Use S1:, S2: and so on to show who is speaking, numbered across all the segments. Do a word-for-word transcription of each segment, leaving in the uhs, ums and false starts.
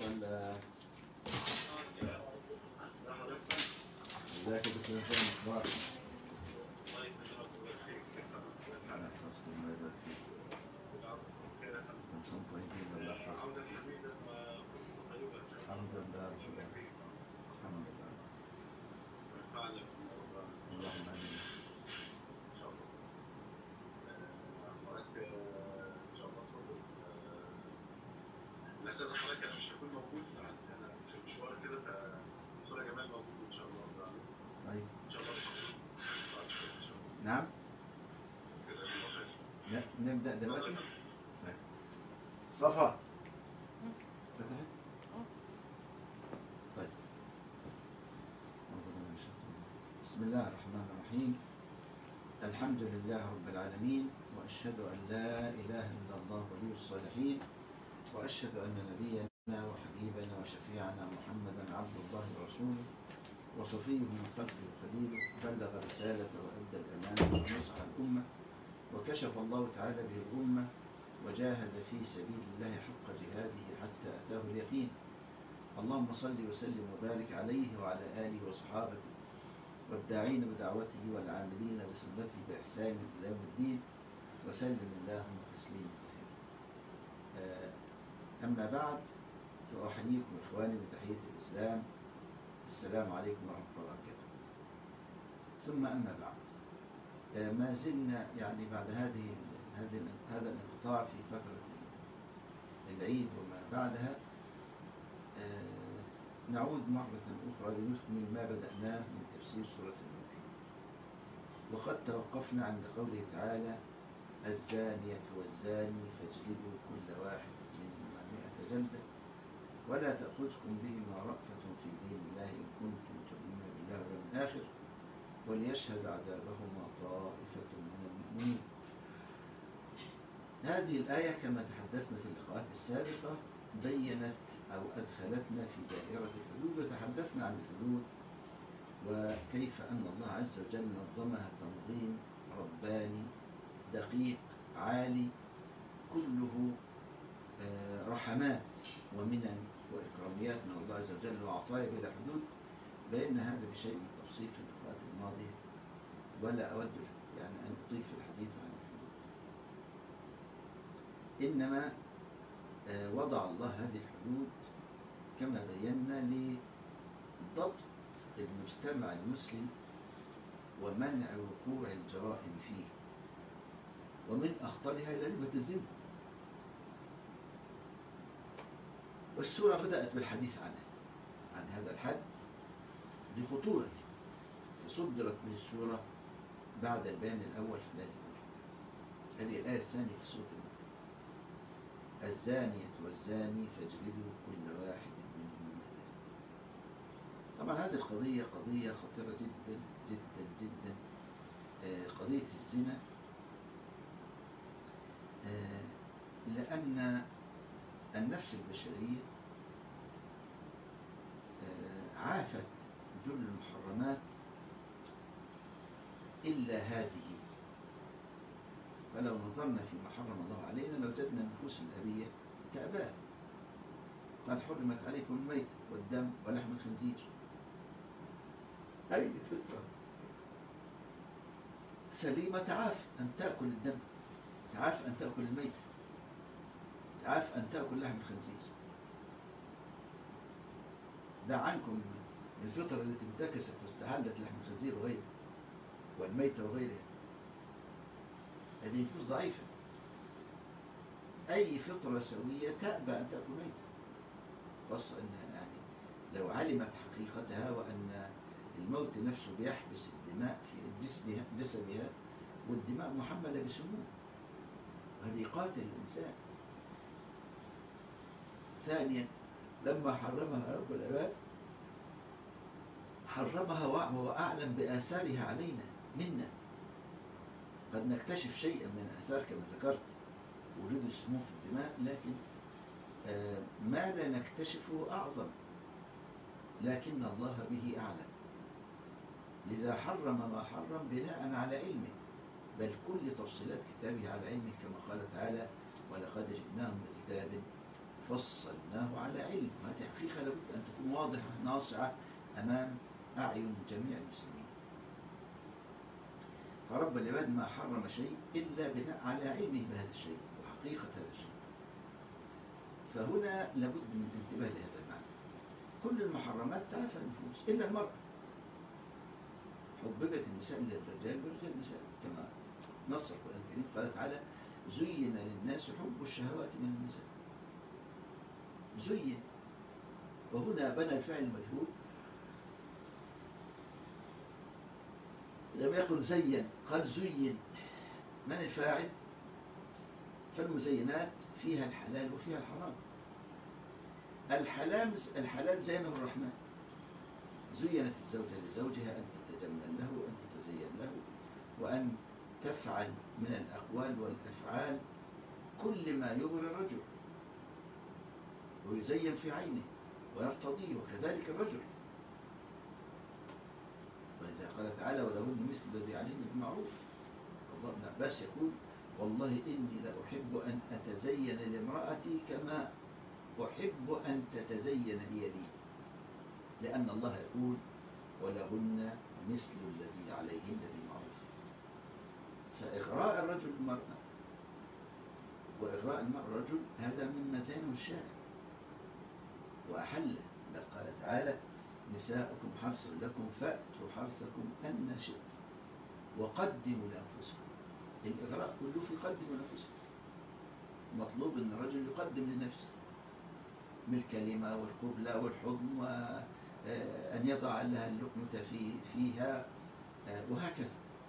S1: ولا ازيك يا دكتور هشام؟ اخبارك؟ انا يحفظكم الله يبارك فيك. انتم طيبين الله يحفظكم. الحمد لله رب العالمين. الحمد لله. اللهم امين.
S2: لكن حضرتك انا مش هكون موجود، انا في المشوار كده، فدكتوره جمال موجود ان شاء الله.
S1: طيب
S2: ان شاء الله.
S1: نعم
S2: جزاك الله خير.
S1: ن- نبدا دلوقتي. طيب. صفا فتحت. طيب. أعوذ بالله من الشيطان الرجيم. بسم الله الرحمن الرحيم. الحمد لله رب العالمين، وأشهد أن لا إله إلا الله ولي الصالحين، وأشهد أن نبينا وحبيبنا وشفيعنا محمدا عبد الله ورسوله وصفيه من خلقه وخليله، بلغ رسالة وأدى الأمانة ونصح الأمة، وكشف الله تعالى به الأمة، وجاهد في سبيل الله حق جهاده حتى أتاه اليقين. اللهم صل وسلم وبارك عليه وعلى آله وصحابته والداعين بدعوته والعاملين بسنته بإحسان إلى يوم الدين، وسلم اللهم تسليما كثيرا. أما بعد، فأحييكم إخواني بتحية الإسلام، السلام عليكم ورحمة الله وبركاته. ثم أما بعد، ما زلنا يعني بعد هذه هذا الانقطاع في فترة العيد وما بعدها، نعود مرة أخرى لنكمل ما بدأناه من تفسير سورة النور. وقد توقفنا عند قوله تعالى: الزانية والزاني فاجلدوا كل واحد منهما مئة جلدة ولا تأخذكم بهما رأفة في دين الله إن كنتم تؤمنون بالله واليوم الآخر وليشهد عذابهما طائفة من المؤمنين. هذه الآية كما تحدثنا في اللقاءات السابقة بيّنت أو أدخلتنا في دائرة الحدود، وتحدثنا عن الحدود وكيف أن الله عز وجل نظمها تنظيم رباني دقيق عالي كله رحمات ومنن وإكراميات من الله عز وجل وعطايا بلا حدود. بينا هذا بشيء من التفصيل في اللقاءات الماضية، ولا أود يعني أن أطيل في الحديث عن الحدود. إنما وضع الله هذه الحدود كما بينا لضبط المجتمع المسلم ومنع وقوع الجرائم فيه، ومن أخطرها جريمة الزنا. والسورة بدأت بالحديث عنه عن هذا الحد لخطورته، فصدرت من السورة بعد البيان الأول في الآية الأولى. هذه الآية الثانية في سورة النور: الزانية والزاني فاجلدوا كل واحد منهما. طبعا هذه القضية قضية خطيرة جدا جدا جدا. آه قضية الزنا، آه لأن النفس البشرية آه عافت جل المحرمات إلا هذه. فلو نظرنا فيما حرم الله علينا لوجدنا النفوس الأبية كأباه. قال: حرمت عليكم الميت والدم ولحم الخنزير. أي فطرة سليمة تعاف أن تأكل الدم، تعاف أن تأكل الميت، تعاف أن تأكل لحم الخنزير. دع عنكم الفطرة التي انتكست واستحلت لحم الخنزير وغيره والميت وغيره. هذه نفوس ضعيفة. أي فطرة سوية تأبى أن تأكل ميتا، خاصة أن يعني لو علمت حقيقتها وأن الموت نفسه بيحبس الدماء في جسدها، والدماء محملة بسموم، وهذه قاتل الإنسان. ثانيا، لما حرمها رب العباد حرمها وهو أعلم بآثارها علينا منا. قد نكتشف شيئا من آثار كما ذكرت وجود السموم في الدماء، لكن ما لا نكتشفه أعظم، لكن الله به أعلم. لذا حرم ما حرم بناء على علمه، بل كل تفصيلات كتابه على علمه، كما قال تعالى: ولقد جئناهم بكتاب فصلناه على علم. هذه حقيقة لابد أن تكون واضحة ناصعة أمام أعين جميع المسلمين. فرب العباد ما حرم شيء إلا بناء على علمه بهذا الشيء وحقيقة هذا الشيء. فهنا لابد من الانتباه لهذا المعنى. كل المحرمات تعرف النفوس إلا المرأة. حببت النساء للرجال والرجال النساء، كما نص القرآن الكريم قال تعالى: زين للناس حب الشهوات من النساء. زين، وهنا بنى الفعل المجهول، لم يقل زين، قال زين. من الفاعل؟ فالمزينات فيها الحلال وفيها الحرام. الحلال الحلال زينه الرحمن. زينت الزوجة لزوجها أن تتجمل له وأن تتزين له وأن تفعل من الأقوال والأفعال كل ما يغري الرجل ويزين في عينه ويرتضيه، وكذلك الرجل. ولذا قال تعالى: ولهن مثل الذي عليهن بالمعروف. الله ابن عباس يقول: والله إني لأحب أن أتزين لامرأتي كما أحب أن تتزين لي لي، لأن الله يقول: ولهن مثل الذي عليهن بالمعروف. فإغراء الرجل المرأة وإغراء المرأة الرجل هذا مما زينه الشارع وأحله. بل قال تعالى: نساؤكم حرث لكم فأتوا حرثكم أن شئتم وقدموا لأنفسكم. الإغراء كله في قدموا لأنفسكم. مطلوب أن الرجل يقدم لنفسه بالكلمة والقبلة والحضن، وأن يضع لها اللقمة في فيها، وهكذا.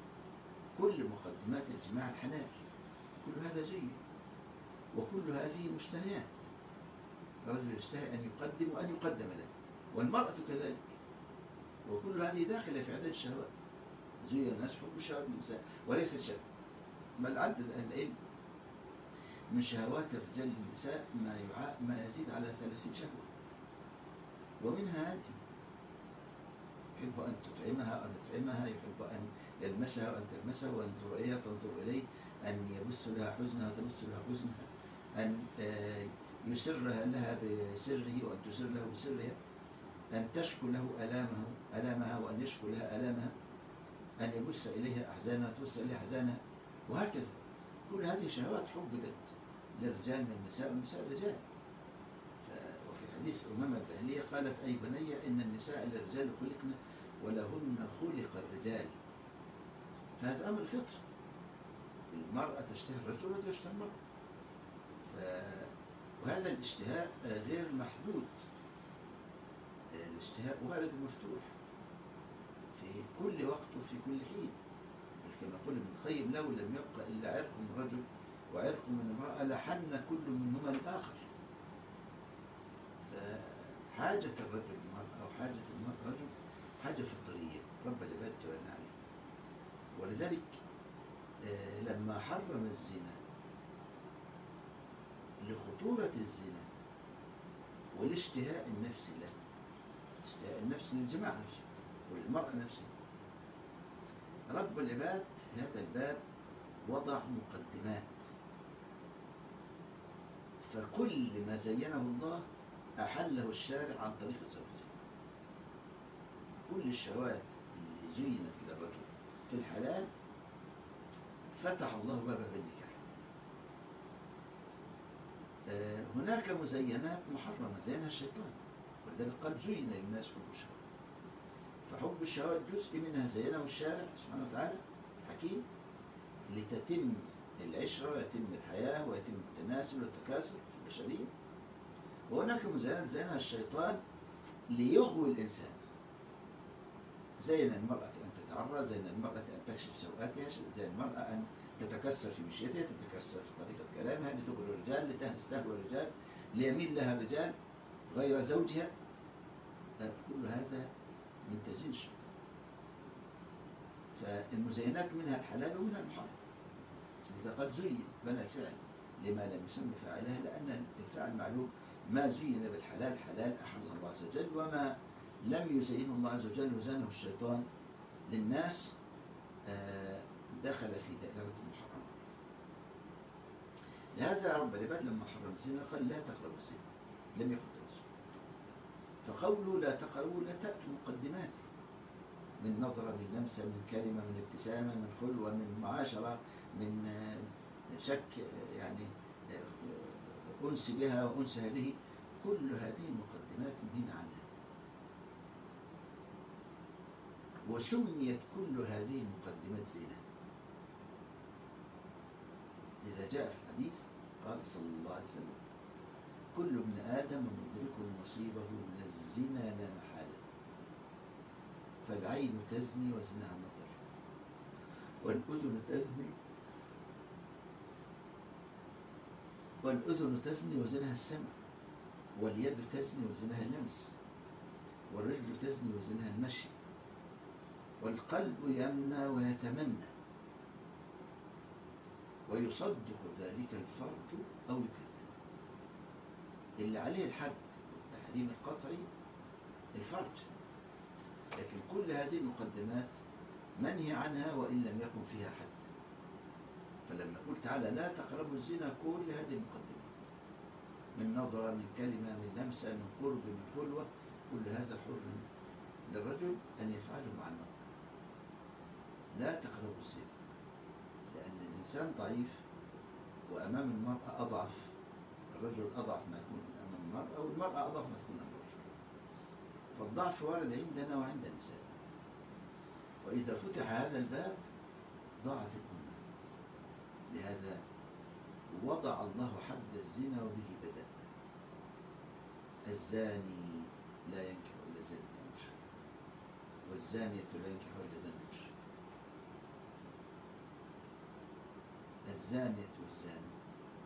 S1: كل مقدمات الجماع الحلال، كل هذا زين، وكل هذه مشتهيات. الرجل يشتهي أن يقدم وأن يقدم له، والمرأة كذلك. وكل هذه داخلة في عدد الشهوات. زين الناس حب الشهوات من النساء وليس الشهوة، بل عدد العلم من شهوات الرجال للنساء ما يع... ما يزيد على ثلاثين شهوة. ومنها هذه: يحب أن تطعمها أو تطعمها، يحب أن يلمسها وأن تلمسها، وينظر إليها تنظر إليه، أن يبث لها حزنها وتبث لها حزنها، أن يسرها لها بسره وأن تسر له بسرها، أن تشكو له ألامه ألامها وأن يشكو لها ألامها، أن يبث إليها أحزانها وتبث إليها أحزانها، وهكذا. كل هذه شهوات حببت للرجال من النساء والنساء الرجال. وفي حديث أمامة البهلية قالت: أي بني إن النساء للرجال خلقن ولهن خلق الرجال. فهذا أمر فطري، المرأة تشتهي الرجل والرجل يشتهي المرأة. ف... وهذا الاشتهاء غير محدود، الاشتهاء وارد مفتوح في كل وقت وفي كل حين. كما قل ابن القيم: لو لم يبقى إلا عرق من رجل وعرق من امرأة لحن كل منهما الآخر. فحاجة الرجل المرأة أو حاجة المرأة الرجل حاجة فطرية رب العباد تولى عليه. ولذلك لما حرم الزنا لخطورة الزنا والاشتهاء النفسي له، اشتهاء النفس للجماعة نفسه وللمرأة نفسها، رب العباد في هذا الباب وضع مقدمات. فكل ما زينه الله أحله الشارع عن طريق الزوجة. كل الشهوات اللي زينت للرجل في الحلال فتح الله بابها بالنكاح. آه هناك مزينات محرمة زينها الشيطان، ولذلك قال: زين للناس حب الشهوات. فحب الشهوات جزء منها زينه الشارع سبحانه وتعالى حكيم لتتم العشرة ويتم الحياة ويتم التناسل والتكاثر في البشرية. وهناك مزينات زينها الشيطان ليغوي الإنسان. زين المرأة أن تتعرى، زين المرأة أن تكشف سوءاتها، زين المرأة أن تتكسر في مشيتها، تتكسر في طريقة كلامها لتغري الرجال، لتستهوى الرجال، ليميل لها الرجال غير زوجها. كل هذا من تزيين الشيطان. فالمزينات منها الحلال ومنها المحرم. إذا قد زين بنى الفعل لما لم يسمى فاعلها، لأن الفعل معلوم. ما زين بالحلال حلال أحل الله عز وجل، وما لم يزينه الله عز وجل وزانه الشيطان للناس دخل في دائرة المحرمات. لهذا رب العباد لما حرم الزنا قال لا تقربوا الزنا، لم يقل تنسوا. فقوله لا تقربوا لا تأتوا مقدمات من نظرة، من لمسة، من كلمة، من ابتسامة، من خلوة، من معاشرة، من شك يعني أنس بها وأنسها به، كل هذه المقدمات منهين عنها. وسميت كل هذه المقدمات زنا، إذا جاء في الحديث قال صلى الله عليه وسلم كل ابن آدم مدرك نصيبه من الزنا لا محالة، فالعين تزني وزنها النظر، والأذن تزني والأذن تزني وزنها السمع، واليد تزني وزنها اللمس، والرجل تزني وزنها المشي، والقلب يمنى ويتمنى، ويصدق ذلك الفرج أو يكذب. اللي عليه الحد التحريم القطعي الفرج، لكن كل هذه المقدمات منهي عنها وإن لم يكن فيها حد. فلما قلت تعالى لا تقربوا الزنا، كل هذه المقدمات من نظرة، من كلمة، من لمسة، من قرب، من خلوة، كل هذا حر للرجل أن يفعله مع المرأة. لا تقربوا الزنا، لأن الإنسان ضعيف وأمام المرأة أضعف، الرجل أضعف ما يكون أمام المرأة، والمرأة أضعف ما تكون أمام الرجل. فالضعف وارد عندنا وعند النساء، وإذا فتح هذا الباب ضاعت الأمة. لهذا وضع الله حد الزنا وبه بدأ: الزاني لا ينكح إلا زانية مشركة، والزانية لا ينكح إلا زاني مشرك. الزانية والزاني.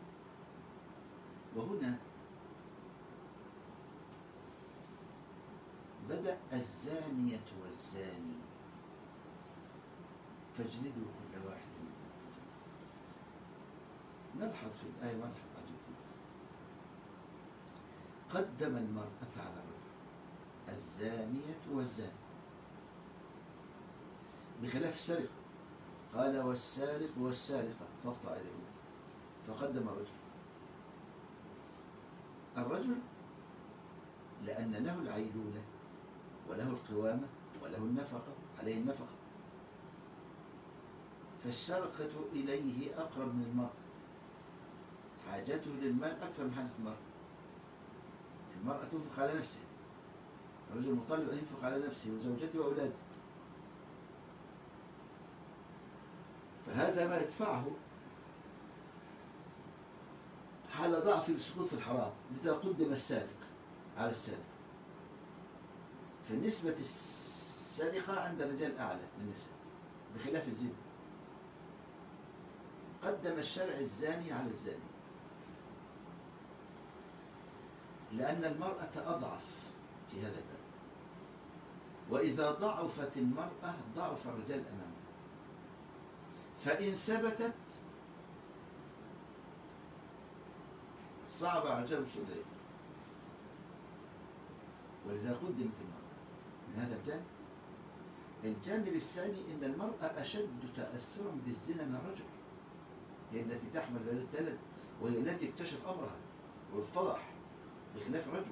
S1: وهنا بدأ الزانية والزاني فاجلدوا كل واحد منهم. نلحظ في الآية ملحظ عجيب: قدم المرأة على الرجل، الزانية والزاني، بخلاف السرقة قال والسارق والسارقة فاقطع أيديهما، فقدم الرجل. الرجل لأن له العيلولة وله القوامة وله النفقة، عليه النفقة، فالسرقة إليه أقرب من المرأة، حاجته للمال أكثر من حاجة المرأة. المرأة تنفق على نفسها، الرجل مطالب أن ينفق على نفسه وزوجته وأولاده، فهذا ما يدفعه حال ضعف السقوط في الحرام، لذا قدم السارق على السارق. فنسبة السرقة عند الرجال أعلى من النساء، بخلاف الزنا. قدم الشرع الزاني على الزاني لأن المرأة أضعف في هذا الباب، وإذا ضعفت المرأة ضعف الرجال أمامها، فإن ثبتت صعب على الرجال الوصول إليها، ولذا قدمت المرأة من هذا الجانب. الجانب الثاني إن المرأة أشد تأثرا بالزنا من الرجل، هي التي تحمل هذا الولد وهي التي اكتشف أمرها وافتضح، بخلاف الرجل.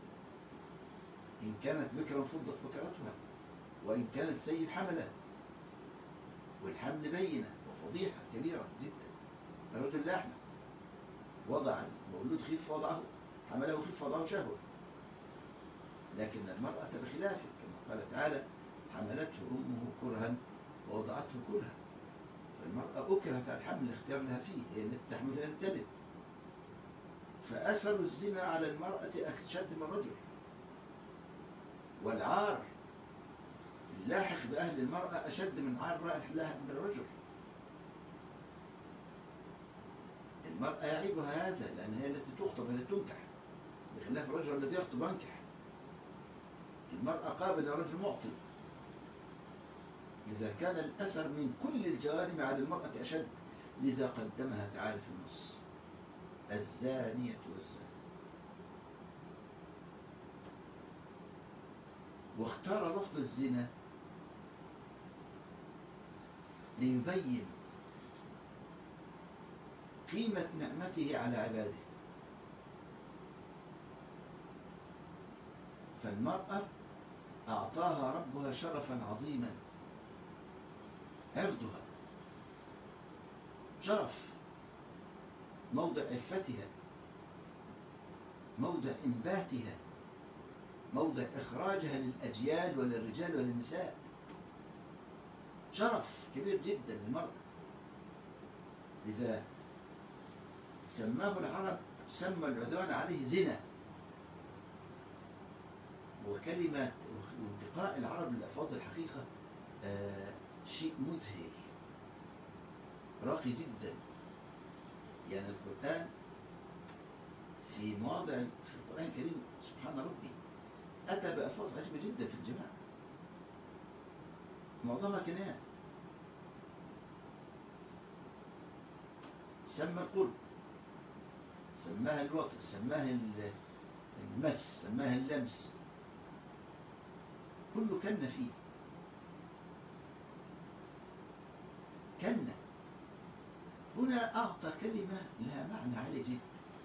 S1: إن كانت بكرا فضت بكرتها، وإن كانت سيد حملت، والحمل بينة وفضيحة كبيرة جدا. الرجل لا يحمل، وضع المولود خف وضعه، حمله خف وضعه شهوة. لكن المرأة بخلافه، كما قال تعالى حملته أمه كرها ووضعته كرها. فالمرأة أكرهت على الحمل اختيار لها فيه، هي التي تحملها لتلد. فأثر الزنا على المرأة أشد من الرجل، والعار اللاحق بأهل المرأة أشد من عار لاحق بالرجل. المرأة يعيبها هذا لأن هي التي تخطب ولا تنكح، بخلاف الرجل الذي يخطب وينكح. المرأة قابل الرجل معطي، لذا كان الأثر من كل الجوانب على المرأة أشد، لذا قدمها تعالى في النص: الزانية والزاني. واختار لفظ الزنا ليبين قيمة نعمته على عباده. فالمرأة أعطاها ربها شرفا عظيما، عرضها شرف، موضع عفتها، موضع إنباتها، موضع إخراجها للأجيال وللرجال وللنساء، شرف كبير جدا للمرأة. لذا سماه العرب، سمى العدوان عليه زنا. وكلمة وانتقاء العرب للألفاظ الحقيقة آه شيء مذهل راقي جدا. يعني القرآن في مواضع في القرآن الكريم سبحان ربي أتى بألفاظ عجيبة جدا في الجماعة، معظمها كنايات. سمى القرب، سماها الوطن، سماها المس، سماها اللمس، كله كن فيه. كن هنا أعطى كلمة لها معنى عالي جدا.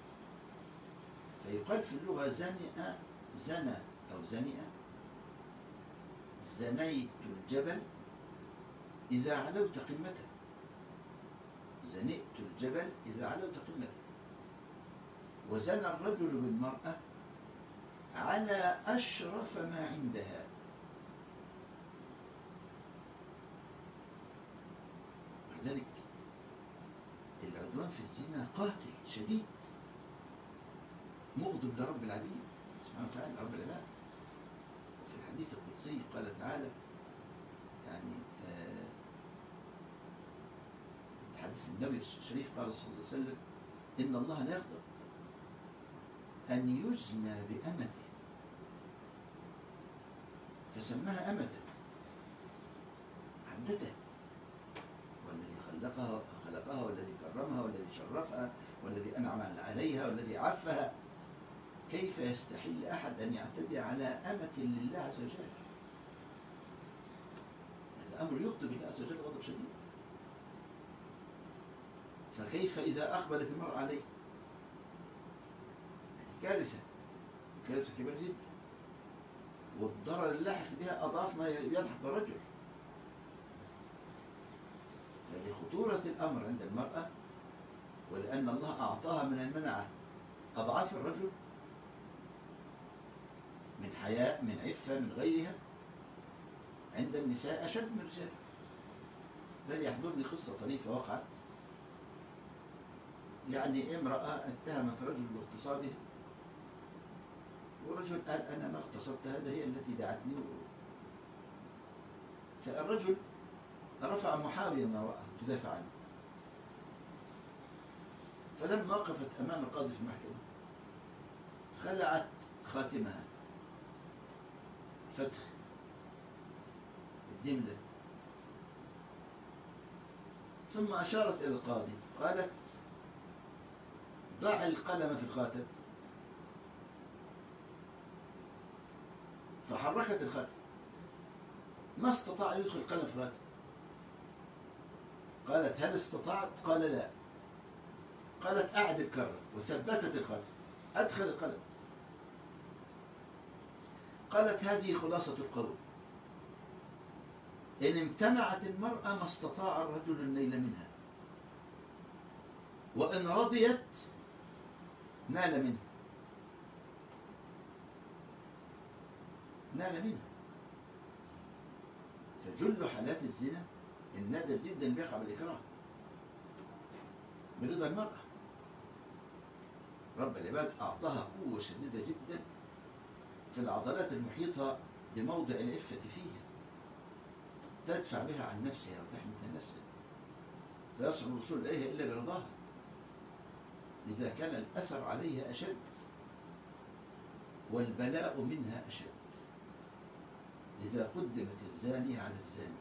S1: فيقال في اللغة زنئ، زنى أو زنئ، زنيت الجبل إذا علوت قمته، زنئت الجبل إذا علوت قمته. وزنى الرجل بالمرأة على أشرف ما عندها. ولذلك العدوان في الزنا قاتل شديد، مغضب لرب العبيد سبحانه وتعالى، رب العباد. وفي الحديث القدسي قال تعالى، يعني آه حديث النبي الشريف قال صلى الله عليه وسلم: إن الله لا يغضب أن يزنى بأمته، فسماها أمته، عبدته، والذي خلقها خلقها والذي كرمها والذي شرفها والذي أنعم عليها والذي عفها. كيف يستحل أحد أن يعتدي على أمة لله عز وجل؟ هذا أمر يغضب الله عز وجل غضب شديد. فكيف إذا أقبلت المرأة عليه؟ كارثة، كارثة كبيرة جدا، والضرر اللاحق بها أضعاف ما يلحق الرجل. فلخطورة الأمر عند المرأة، ولأن الله أعطاها من المنعة أضعاف الرجل، من حياء، من عفة، من غيرها، عند النساء أشد من الرجال. فليحضرني قصة طريفة وقعت. يعني امرأة اتهمت رجل باغتصابها، ورجل قال: أنا ما اغتصبت، هذا هي التي دعتني. فالرجل رفع محاميا امرأة تدافع عنه. فلما وقفت أمام القاضي في المحكمة خلعت خاتمها، فتح الدملة، ثم أشارت إلى القاضي قالت: ضع القلم في الخاتم. فحركت الخاتم، ما استطاع أن يدخل القلم في الخاتم. قالت: هل استطعت؟ قال: لا. قالت: أعد الكرة، وثبتت الخاتم، أدخل القلم. قالت: هذه خلاصة القول: إن امتنعت المرأة ما استطاع الرجل النيل منها، وإن رضيت نال منها، نال منها. فجل حالات الزنا النادر جدا بيقع بالإكراه برضا المرأة. رب العباد أعطاها قوة شديدة جدا في العضلات المحيطة بموضع العفة فيها، تدفع بها عن نفسها وتحمي عن نفسها، فيصعب الوصول إليها إلا برضاها. لذا كان الأثر عليها أشد، والبلاء منها أشد. لذا قدمت الزانية على الزاني،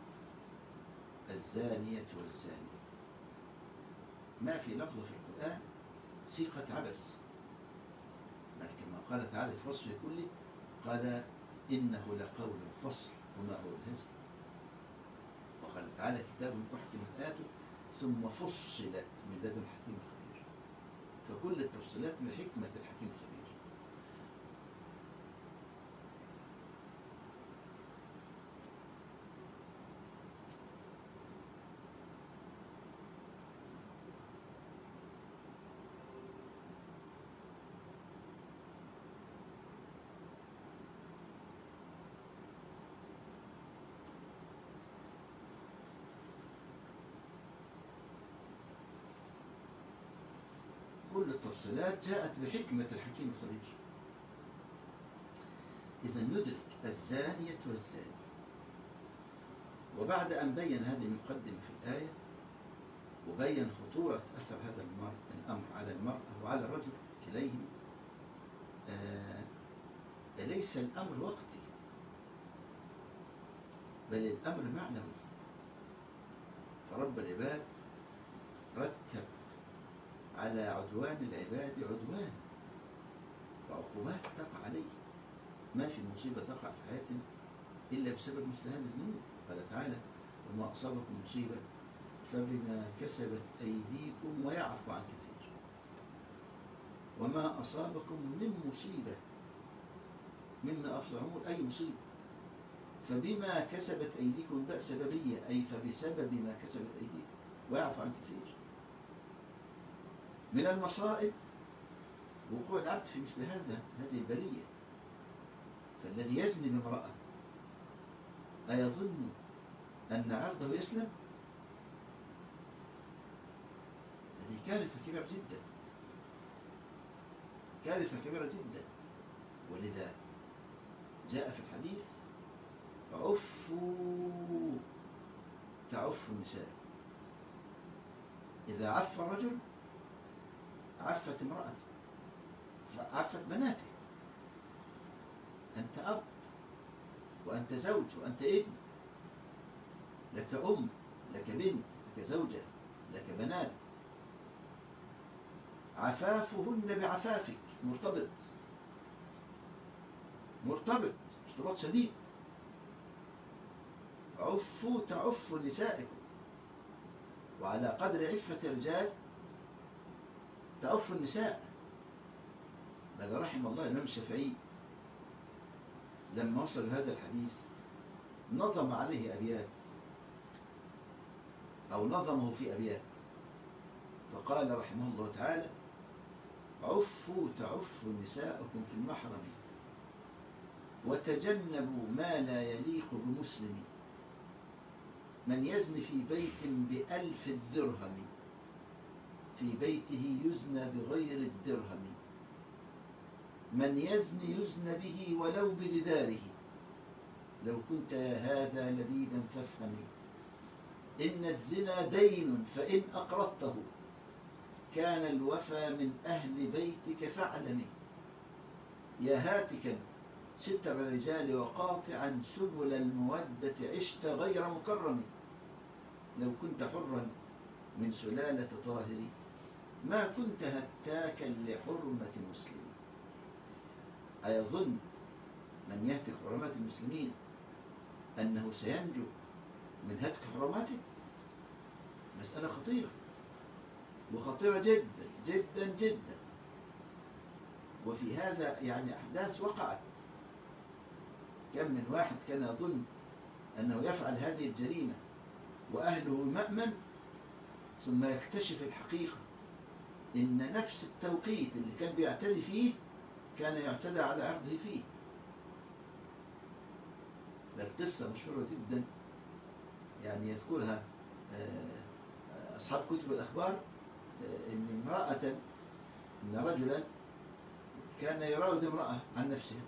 S1: الزانية والزاني. ما في لفظ في القرآن صيغة عبث، بل كما قال تعالى في فصل كله قال: إنه لقول فصل وما هو الهزل. وقال تعالى: كتاب أحكمت آياته ثم فصلت من لدن حكيم خبير. فكل التفصيلات من حكمة الحكيم الخبير. كل التفصيلات جاءت بحكمة الحكيم الخبير. إذا ندرك الزانية والزاني. وبعد أن بين هذه المقدمة في الآية وبين خطورة أثر هذا الأمر على المرأة وعلى الرجل كليهم، آه ليس الأمر وقتي بل الأمر معنوي. فرب العباد رتب على عدوان العباد عدوان وعقوبات تقع عليه. ما في مصيبة تقع في حياتنا إلا بسبب مثل هذه الذنوب. قال تعالى: وما أصابكم مصيبة فبما كسبت أيديكم ويعفو عن كثير. وما أصابكم من مصيبة، مما أفضل الأمور أي مصيبة، فبما كسبت أيديكم بقى سببية، أي فبسبب ما كسبت أيديكم ويعفو عن كثير. من المصائب وقوع العبد في مثل هذا هذه البلية. فالذي يزني بامرأة أيظن أن عرضه يسلم؟ هذه كارثة كبيرة جدا، كارثة كبيرة جدا. ولذا جاء في الحديث: عفوا تعف النساء. إذا عف الرجل عفت امرأته، عفت بناته. أنت أب وأنت زوج وأنت ابن، لك أم، لك بنت، لك زوجة، لك بنات. عفافهن بعفافك، مرتبط مرتبط ارتباط شديد. عفوا تعف نسائكم، وعلى قدر عفة الرجال تعف النساء. بل رحم الله الإمام الشافعي لما وصل هذا الحديث نظم عليه أبيات، أو نظمه في أبيات، فقال رحمه الله تعالى: عفوا تعفوا نساءكم في المحرم، وتجنبوا ما لا يليق بمسلم. من يزن في بيت بألف الدرهم، في بيته يزنى بغير الدرهم. من يزن يزن به ولو بجداره، لو كنت يا هذا لبيبا فافهمي. إن الزنا دين فإن أقرضته، كان الوفى من أهل بيتك فاعلمي. يا هاتكا ستر الرجال وقاطعا سبل المودة، عشت غير مكرم. لو كنت حرا من سلالة طاهر، ما كنت هتاكا لحرمة المسلمين. أيظن من يهتك حرمات المسلمين أنه سينجو من هتك حرماته؟ مسألة خطيرة وخطيرة جدا جدا جدا. وفي هذا يعني أحداث وقعت. كم من واحد كان يظن أنه يفعل هذه الجريمة وأهله مأمن، ثم يكتشف الحقيقة إن نفس التوقيت اللي كان بيعتدي فيه كان يعتدى على عرضه فيه. القصة مشهورة جدا يعني يذكرها أصحاب كتب الأخبار، إن امرأة إن رجلا كان يراود امرأة عن نفسها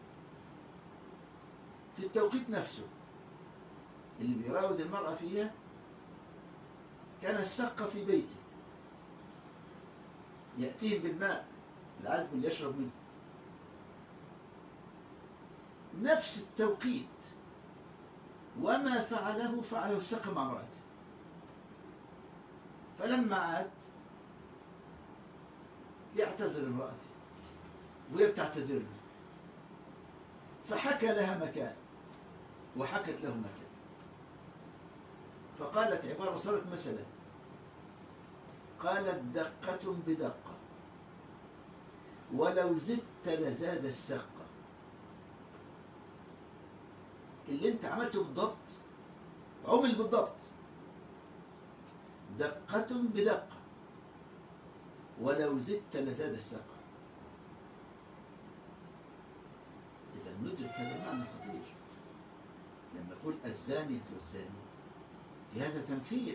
S1: في التوقيت نفسه اللي بيراود المرأة فيها. كان السقة في بيته يأتيه بالماء العذب اللي يشرب منه نفس التوقيت، وما فعله فعله السقة مع امرأته. فلما عاد يعتذر امرأته وهي بتعتذر له، فحكى لها مكان وحكت له مكان، فقالت عبارة صارت مثلا: قالت دقة بدقة ولو زدت لزاد السقة. اللي انت عملته بالضبط عمل بالضبط، دقة بدقة ولو زدت لزاد السقة. إذا ندرك هذا المعنى خطير لما يقول الزانية والزاني، في هذا تنفير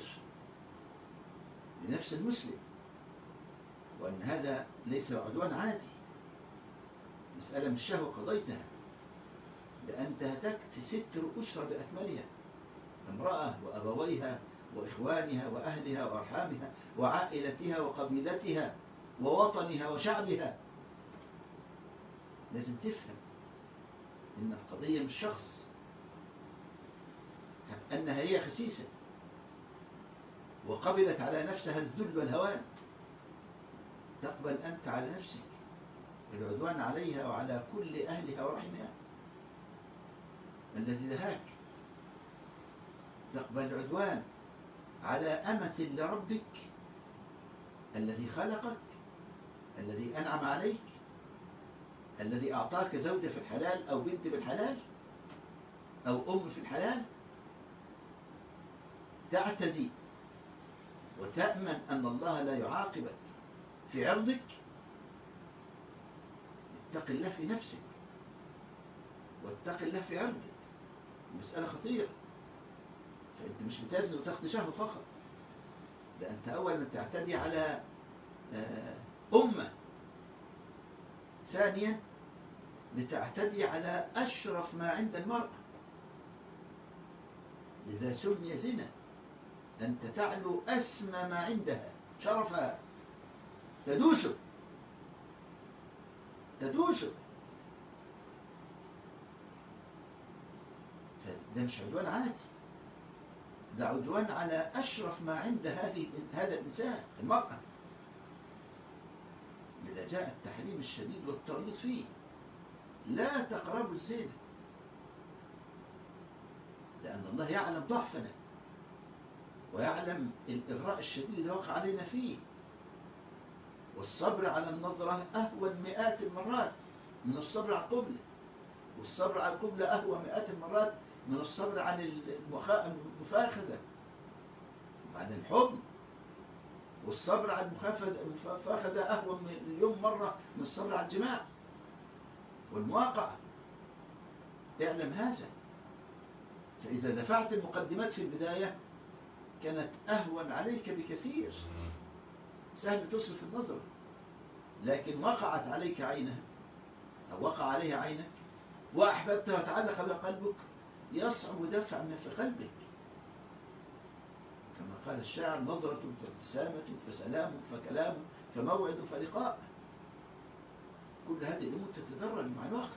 S1: لنفس المسلم، وأن هذا ليس عدوان عادي، مسألة مش شهوة قضيتها، ده أنت هتكت ستر أسرة بأكملها، امرأة وأبويها وإخوانها وأهلها وأرحامها وعائلتها وقبيلتها ووطنها وشعبها. لازم تفهم إن القضية مش شخص، أنها هي خسيسة وقبلت على نفسها الذل والهوان، تقبل أنت على نفسك العدوان عليها وعلى كل أهلها ورحمها الذي دهاك، تقبل العدوان على أمة لربك الذي خلقك، الذي أنعم عليك، الذي أعطاك زوجة في الحلال أو بنت بالحلال أو أم في الحلال، تعتدي وتأمن أن الله لا يعاقبك في عرضك. اتق الله في نفسك واتق الله في عرضك، مسألة خطيرة. فأنت مش بتزن وتاخد شهوة فقط، ده أنت أولا تعتدي على أمة، ثانيا بتعتدي على أشرف ما عند المرأة، لذا سمي زنا، أنت تعلو أسمى ما عندها شرفها، تدوسه تدوسه. فده مش عدوان عادي، ده عدوان على أشرف ما عند هذه هذا الإنسان المرأة، لذا جاء التحريم الشديد والتغليظ فيه، لا تقربوا الزنا، لأن الله يعلم ضعفنا ويعلم الإغراء الشديد اللي وقع علينا فيه، والصبر على النظرة أهون مئات المرات من الصبر على القبلة، والصبر على القبلة أهون مئات المرات من الصبر عن المفاخذة عن الحضن، والصبر على المفاخذة أهون مليون مرة من الصبر على الجماع والمواقعة. اعلم هذا، فإذا دفعت المقدمات في البداية كانت أهون عليك بكثير، سهل تصرف النظر، لكن وقعت عليك عينها أو وقع عليها عينك وأحببتها وتعلق بها قلبك، يصعب دفع ما في قلبك. كما قال الشاعر: نظرة فابتسامة فسلام فكلام فموعد فلقاء. كل هذه الأمور تتدرج مع الوقت،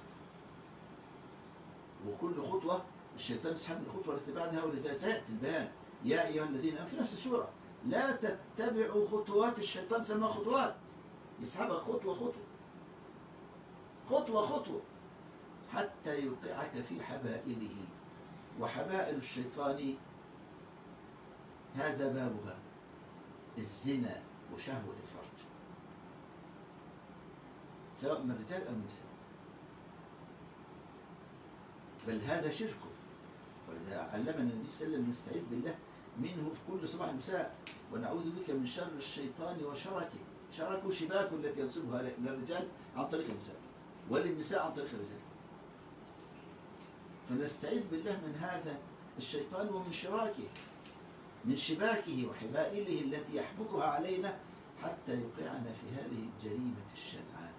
S1: وكل خطوة الشيطان يسحب الخطوة التي بعدها، ولذا سيأتي البيان: يا أيها الذين آمنوا، في نفس السورة: لا تتبعوا خطوات الشيطان، سماها خطوات، يسحبك خطوة خطوة خطوة خطوة حتى يوقعك في حبائله. وحبائل الشيطان هذا بابها: الزنا وشهوة الفرج، سواء من الرجال أو النساء، بل هذا شركه. ولذا علمنا النبي صلى الله عليه وسلم نستعيذ بالله منه في كل صباح مساء: ونعوذ بك من شر الشيطان وشركه. شركه شباكه التي ينصبها للرجال عن طريق النساء، وللنساء عن طريق الرجال. فنستعيذ بالله من هذا الشيطان ومن شراكه، من شباكه وحبائله التي يحبكها علينا حتى يوقعنا في هذه الجريمة الشنعاء: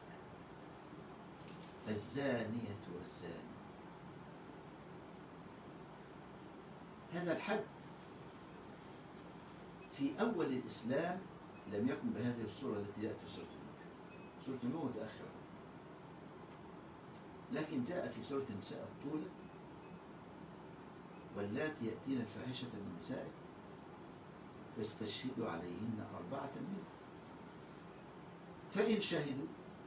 S1: الزانية والزاني. هذا الحد في أول الإسلام لم يكن بهذه الصورة التي جاءت في سورة النور. سورة النور متأخرة، لكن جاء في سورة النساء الطولة: واللاتي يأتين الفاحشة من نسائكم فاستشهدوا عليهن أربعة منكم، فإن شهدوا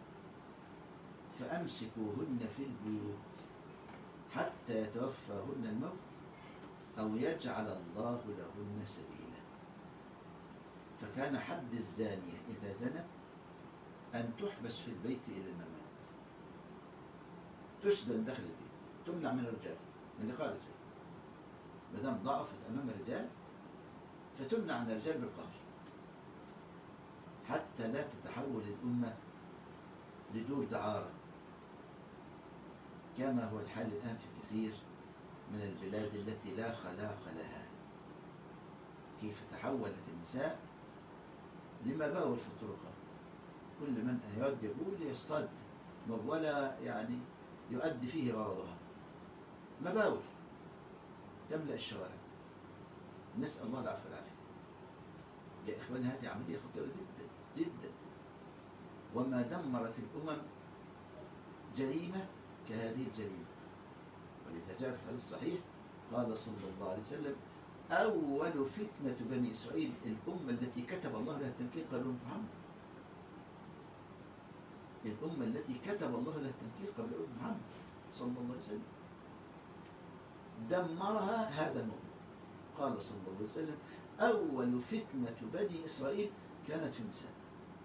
S1: فأمسكوهن في البيوت حتى يتوفاهن الموت أو يجعل الله لهن سبيلا. فكان حد الزانية إذا زنت أن تحبس في البيت إلى الممات، تسجن داخل البيت، تمنع من الرجال من لقاء الرجال، ما دام ضعفت أمام الرجال فتمنع عن الرجال بالقهر، حتى لا تتحول الأمة لدور دعارة كما هو الحال الآن في كثير من البلاد التي لا خلاق لها. كيف تحولت النساء لمباول في الطرقات، كل من يود يقول يصطاد ولا يعني يؤدي فيه غرضها، مباول تملأ الشوارع، نسأل الله العفو والعافية. يا إخواني هذه عملية خطيرة جدا جدا، وما دمرت الأمم جريمة كهذه الجريمة. ولذا جاء في الحديث الصحيح قال صلى الله عليه وسلم: أول فتنة بني إسرائيل الأمة التي كتب الله لها التمكين، قالوا محمد. الأمة التي كتب الله لها التمكين قبل أمة محمد صلى الله عليه وسلم دمرها هذا الموضوع. قال صلى الله عليه وسلم: أول فتنة بني إسرائيل كانت في النساء،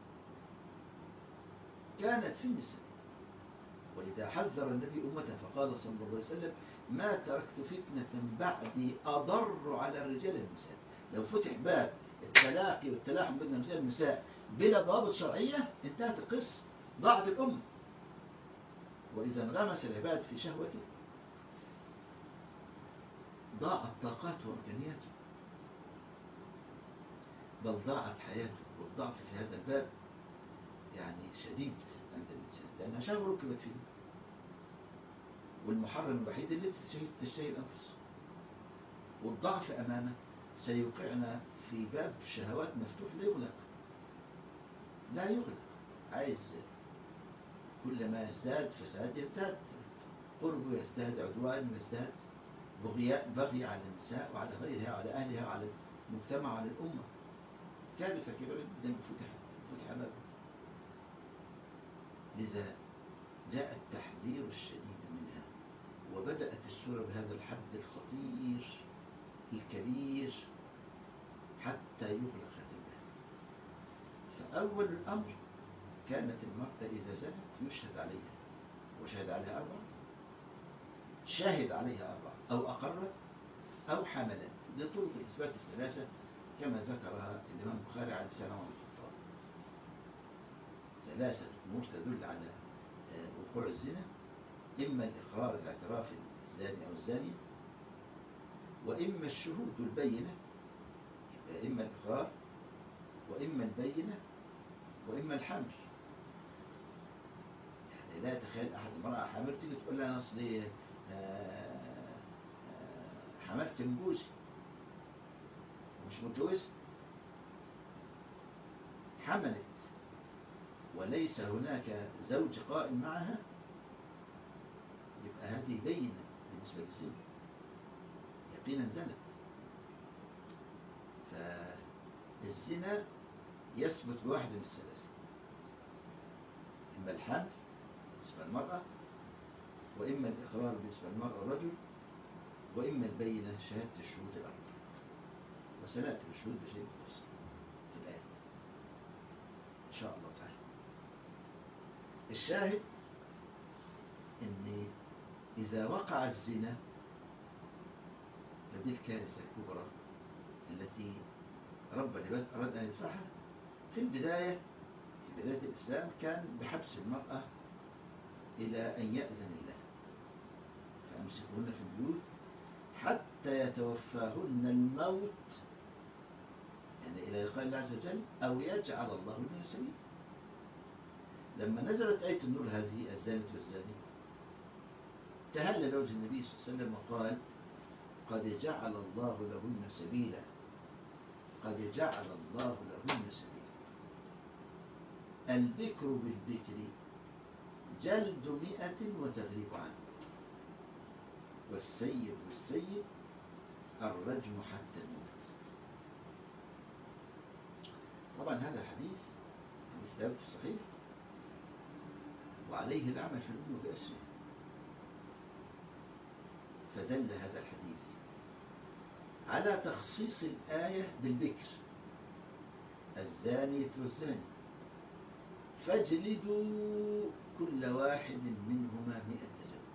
S1: كانت في النساء. ولذا حذر النبي أمته فقال صلى الله عليه وسلم: ما تركت فتنة بعدي أضر على الرجال النساء. لو فتح باب التلاقي والتلاحم بين الرجال والنساء بلا ضوابط شرعية انتهت القصة، ضاعت الأمة. وإذا انغمس العباد في شهوته ضاعت طاقاته وإمكانياته، بل ضاعت حياته. والضعف في هذا الباب يعني شديد عند الإنسان، لأنها شهوة ركبت فيه، والمحرم الوحيد الذي تشتهي الأنفس. والضعف أمامه سيوقعنا في باب شهوات مفتوح لا يغلق، لا يغلق. عايز كلما يزداد فساد يزداد قربه، يزداد عدوان، يزداد بغياء، بغي على النساء وعلى غيرها وعلى أهلها وعلى المجتمع وعلى الأمة. كارثة كبيرة جدا فتحت فتح بابه. لذا جاء التحذير الشديد منها، وبدأت السورة بهذا الحد الخطير الكبير حتى يغلق هذا الباب. فأول الأمر كانت المرأة إذا زنت يشهد عليها، وشهد عليها أربعة، شاهد عليها أربعة، أو أقرت أو حملت، لطرق الإثبات الثلاثة كما ذكرها الإمام البخاري على لسان عمر بن الخطاب. ثلاثة أمور تدل على وقوع الزنا: إما الإقرار باعتراف الزاني أو الزانية، وإما الشهود والبينة، إما الإقرار وإما البينة وإما الحمل. يعني لا يتخيل أحد امرأة حامل تيجي تقول لها أنا أصلي حملت من جوزي مش متجوزة، حملت وليس هناك زوج قائم معها، يبقى هذه بينة بالنسبة للزنا، يقينا زنت. فالزنا يثبت بواحدة من الثلاثة: إما الحمل بالنسبة للمرأة، وإما الإقرار بالنسبة للمرأة والرجل، وإما البينة شهادة الشهود الأربعة. وسنأتي بالشهود بشيء تفصيل في الآية إن شاء الله تعالى. الشاهد إن إذا وقع الزنا فدي الكارثة الكبرى التي رب العباد أراد أن يدفعها. في البداية في بداية الإسلام كان بحبس المرأة إلى أن يأذن الله، فأمسكوهن في البيوت حتى يتوفاهن الموت، يعني إلى لقاء الله عز وجل، أو يجعل الله لهن سبيلا. لما نزلت آية النور هذه الزانية والزاني تهلل وجه النبي صلى الله عليه وسلم وقال: قد جعل الله لهن سبيلا، قد جعل الله لهن سبيلا. البكر بالبكر جلد مئة وتغريب عنه، والسيب والسيب الرجم حتى الموت. طبعا هذا الحديث ثابت في الصحيح، وعليه العمل في الأمة بأسره. فدل هذا الحديث على تخصيص الآية بالبكر، الزانية والزاني فاجلدوا كل واحد منهما مئة جلدة.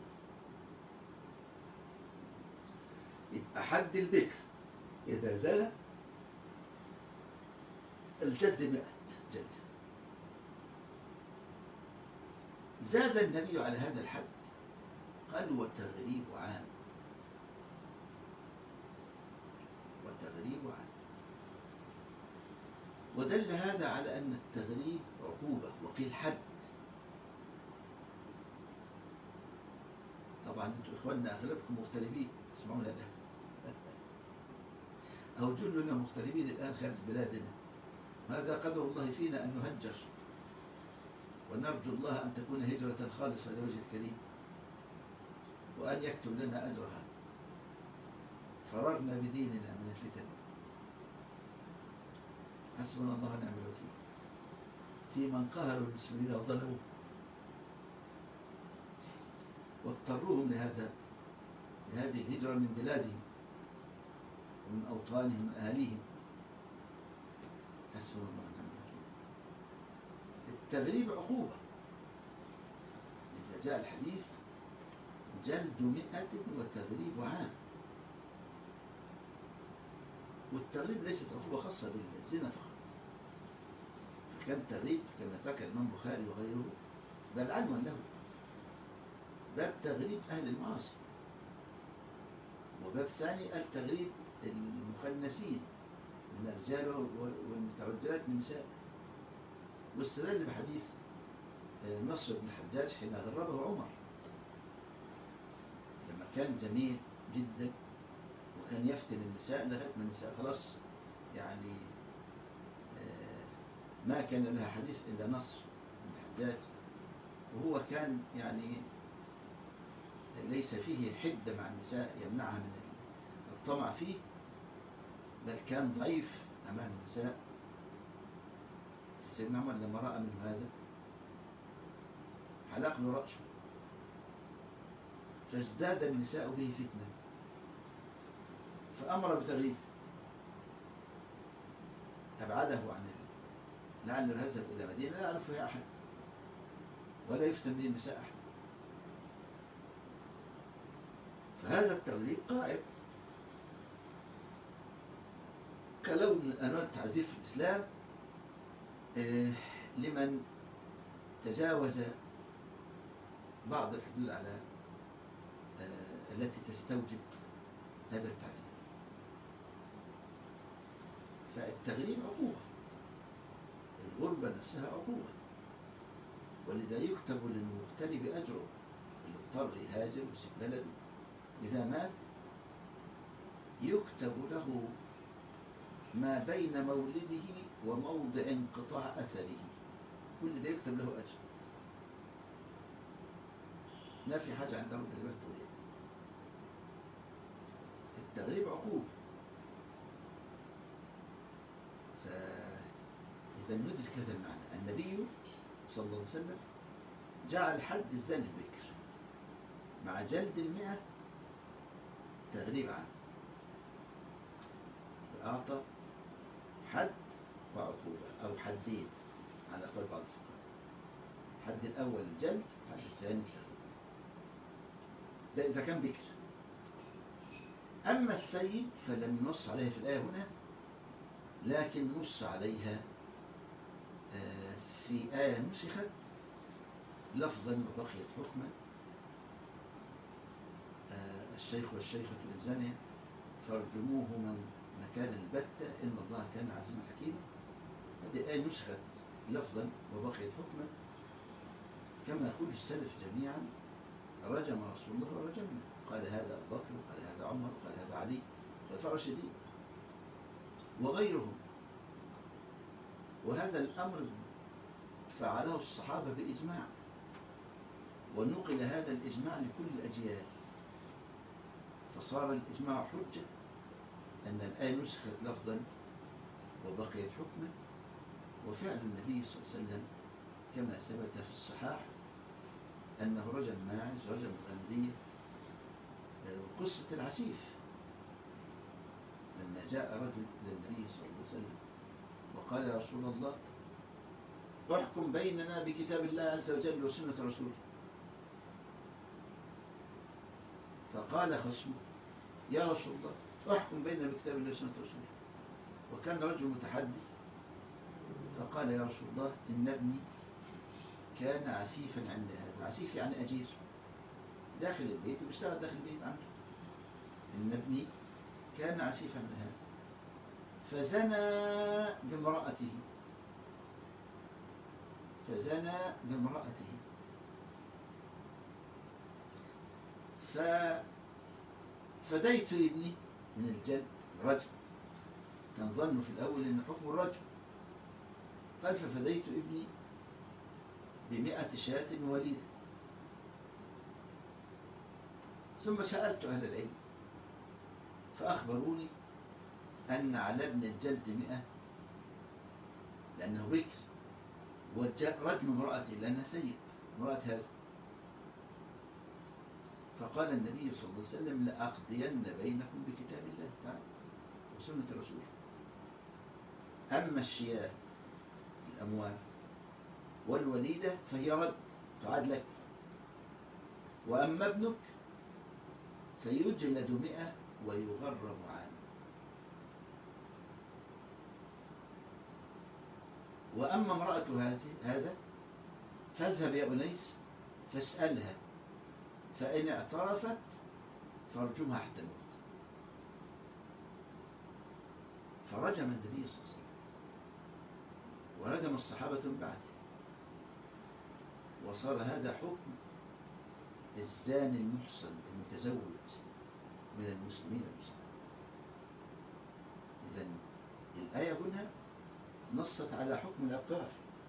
S1: يبقى حد البكر إذا زنى الجد مئة جلدة. زاد النبي على هذا الحد قال والتغريب عام، والتغريب عام. ودل هذا على أن التغريب عقوبة، وقيل حد. طبعا انتم إخواننا أغلبكم مغتربين اسمعون هذا أو جلنا مغتربين الآن خارج بلادنا، هذا قدر الله فينا أن نهجر، ونرجو الله أن تكون هجرة خالصة لوجه الكريم، وأن يكتب لنا أجرها. فررنا بديننا من الفتن، حسبنا الله ونعم الوكيل في من قهروا المسلمين وظلموا واضطروهم لهذا لهذه الهجرة من بلادهم ومن أوطانهم ومن أهاليهم. حسبنا الله ونعم الوكيل. التغريب عقوبة، إذا جاء الحديث جلد مئة وتغريب عام. والتغريب ليست عقوبة خاصة بالزنا فقط، فكان التغريب كما ذكر الإمام البخاري وغيره بل عنوان له باب تغريب أهل المعاصي، وباب ثاني التغريب المخنثين من الرجال والمترجلات من النساء. واستدل بحديث نصر بن الحجاج حين غربه عمر لما كان جميل جدا وكان يفتن النساء لغاية ما النساء خلاص يعني ما كان لها حديث إلا نصر بن الحجاج، وهو كان يعني ليس فيه حدة مع النساء يمنعها من الطمع فيه، بل كان ضعيف أمام النساء. سيدنا عمر لما رأى من هذا حلق له رأسه، فازداد النساء به فتنة فأمر بتغريبه، أبعده عن لعله يذهب إلى مدينة لا يعرف فيها أحد ولا يفتن به النساء أحد. فهذا التغريب قائم كلون من أنواع التعذيب في الإسلام لمن تجاوز بعض الحدود على التي تستوجب هذا التعذيب. فالتغريب عقوبة، الغربة نفسها عقوبة، ولذا يكتب للمغترب أجره، اللي اضطر يهاجر ويسيب بلده إذا مات يكتب له ما بين مولده وموضع انقطاع أثره، كل ده يكتب له أجر، ما في حاجة عند رب العباد تقول. التغريب عقوبة. فإذا ندرك هذا المعنى، النبي صلى الله عليه وسلم جعل حد الزاني البكر مع جلد المئة تغريب عنه، فأعطى حد وعقوبة أو حدين على قول بعض الفقهاء، الحد الأول الجلد، الحد الثاني التغريب. ده إذا كان بكر. أما الثيب فلم ينص عليها في الآية هنا، لكن نص عليها في آية نسخت لفظا وبقيت حكما، الشيخ والشيخة إن زنيا فارجموهما مكان البتة إن الله كان عزيزا حكيما. هذه الآية نسخت لفظا وبقيت حكما، كما يقول السلف جميعا رجم رسول الله ورجمنا، قال هذا أبو بكر وقال هذا عمر وقال هذا علي خلفاء راشدين وغيرهم. وهذا الأمر فعله الصحابة بإجماع، ونقل هذا الإجماع لكل الأجيال، فصار الإجماع حجة أن الآية نسخت لفظا وبقيت حكما. وفعل النبي صلى الله عليه وسلم كما ثبت في الصحاح أنه رجم ماعز رجم غامدية. وقصة العسيف لما جاء رجل إلى النبي صلى الله عليه وسلم وقال يا رسول الله احكم بيننا بكتاب الله عز وجل وسنة رسوله. فقال خصمه يا رسول الله احكم بيننا بكتاب الله وسنة رسوله. وكان رجل متحدث فقال يا رسول الله إن ابني كان عسيفا عند هذا. عسيف يعني أجير داخل البيت وبيشتغل داخل البيت عنده. إن ابني كان عسيفا عند هذا فزنى بامرأته فزنى بامرأته ففديت ابني من الجلد. الرجم كان ظنه في الأول إن حكم الرجم. قال ففديت ابني بمئة شاة وليدة. ثم سألت أهل العلم فأخبروني أن على ابن الجلد مئة لأنه بكر، ورجم امرأته لأنها سيد امرأة هذا. فقال النبي صلى الله عليه وسلم لأقضين بينكم بكتاب الله تعالى وسنة رسوله. أما الشياه الأموال والوليدة فهي رد تعاد لك. وأما ابنك فيجلد مئة ويغرب عام. وأما امرأة هذا فاذهب يا أنيس فاسألها فإن اعترفت فارجمها حتى الموت. فرجم النبي صلى الله عليه وسلم ورجم الصحابة من بعده. وصار هذا حكم الزاني المحصن المتزوج من المسلمين المسلمين. إذن الآية هنا نصت على حكم الأبكار.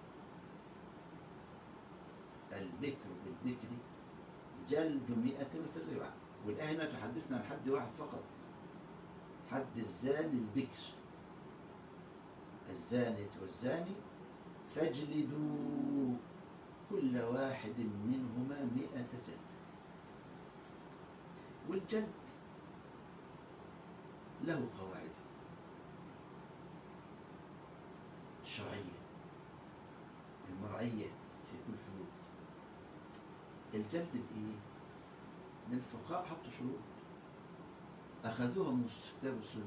S1: البكر بالبكر جلد مئة وتغريب. والآية هنا تحدثنا عن حد واحد فقط، حد الزاني البكر. الزانية والزاني فاجلدوا كل واحد منهما مئة جلد. والجلد له قواعد شرعية المرعية في كل حدود. الجلد بإيه؟ من الفقهاء حطوا شروط أخذوها من الكتاب والسنة.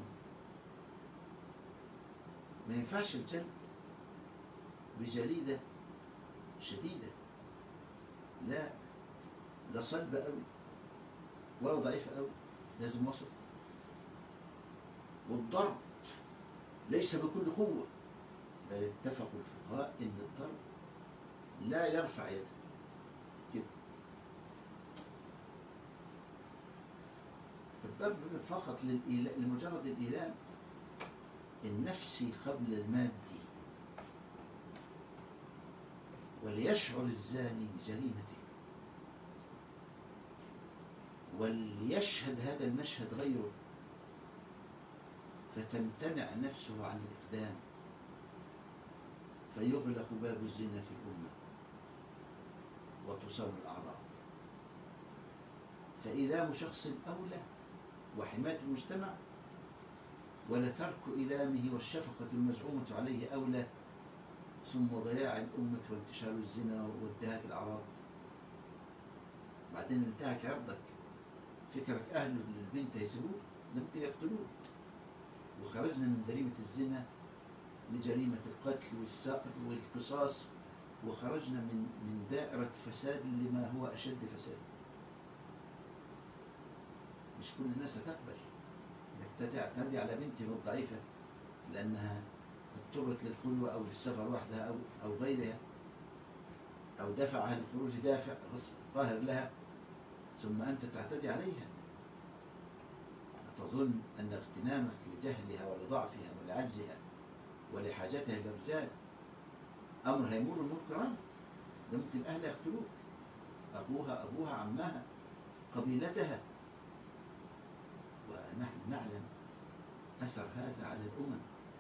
S1: ما ينفعش الجلد بجليدة شديدة، لا لا صلبة أوي ولا ضعيفة أوي، لازم وسط. والضرب ليس بكل قوة، بل اتفقوا الفقهاء إن الضرب لا يرفع يده كده. الضرب فقط لمجرد الإيلام النفسي قبل المادي، وليشعر الزاني بجريمته وليشهد هذا المشهد غيره فتمتنع نفسه عن الإقدام فيغلق باب الزنا في الأمة وتصاب الأعراض. فإيلام شخص أولى وحماية المجتمع، ولترك إيلامه والشفقة المزعومة عليه أولى، ثم ضياع الأمة وانتشار الزنا وانتهاك الأعراض. بعدين انتهك عرضك، فكرك أهل البنت هيسيبوك، ده ممكن يقتلوك. وخرجنا من جريمة الزنا لجريمة القتل والسقر والقصاص، وخرجنا من من دائرة فساد لما هو أشد فساد. مش كل الناس هتقبل انك تعتدي على بنت ضعيفة لأنها اضطرت للخلوة أو للسفر وحدها أو أو غيرها، أو دفعها للخروج دافع قاهر لها، ثم أنت تعتدي عليها. تظن أن اغتنامك لجهلها ولضعفها ولعجزها ولحاجتها للرجال أمر هيمر المر كرام. ده ممكن أهلها يقتلوك، أبوها أبوها عمها قبيلتها. ونحن نعلم أثر هذا على الأمم.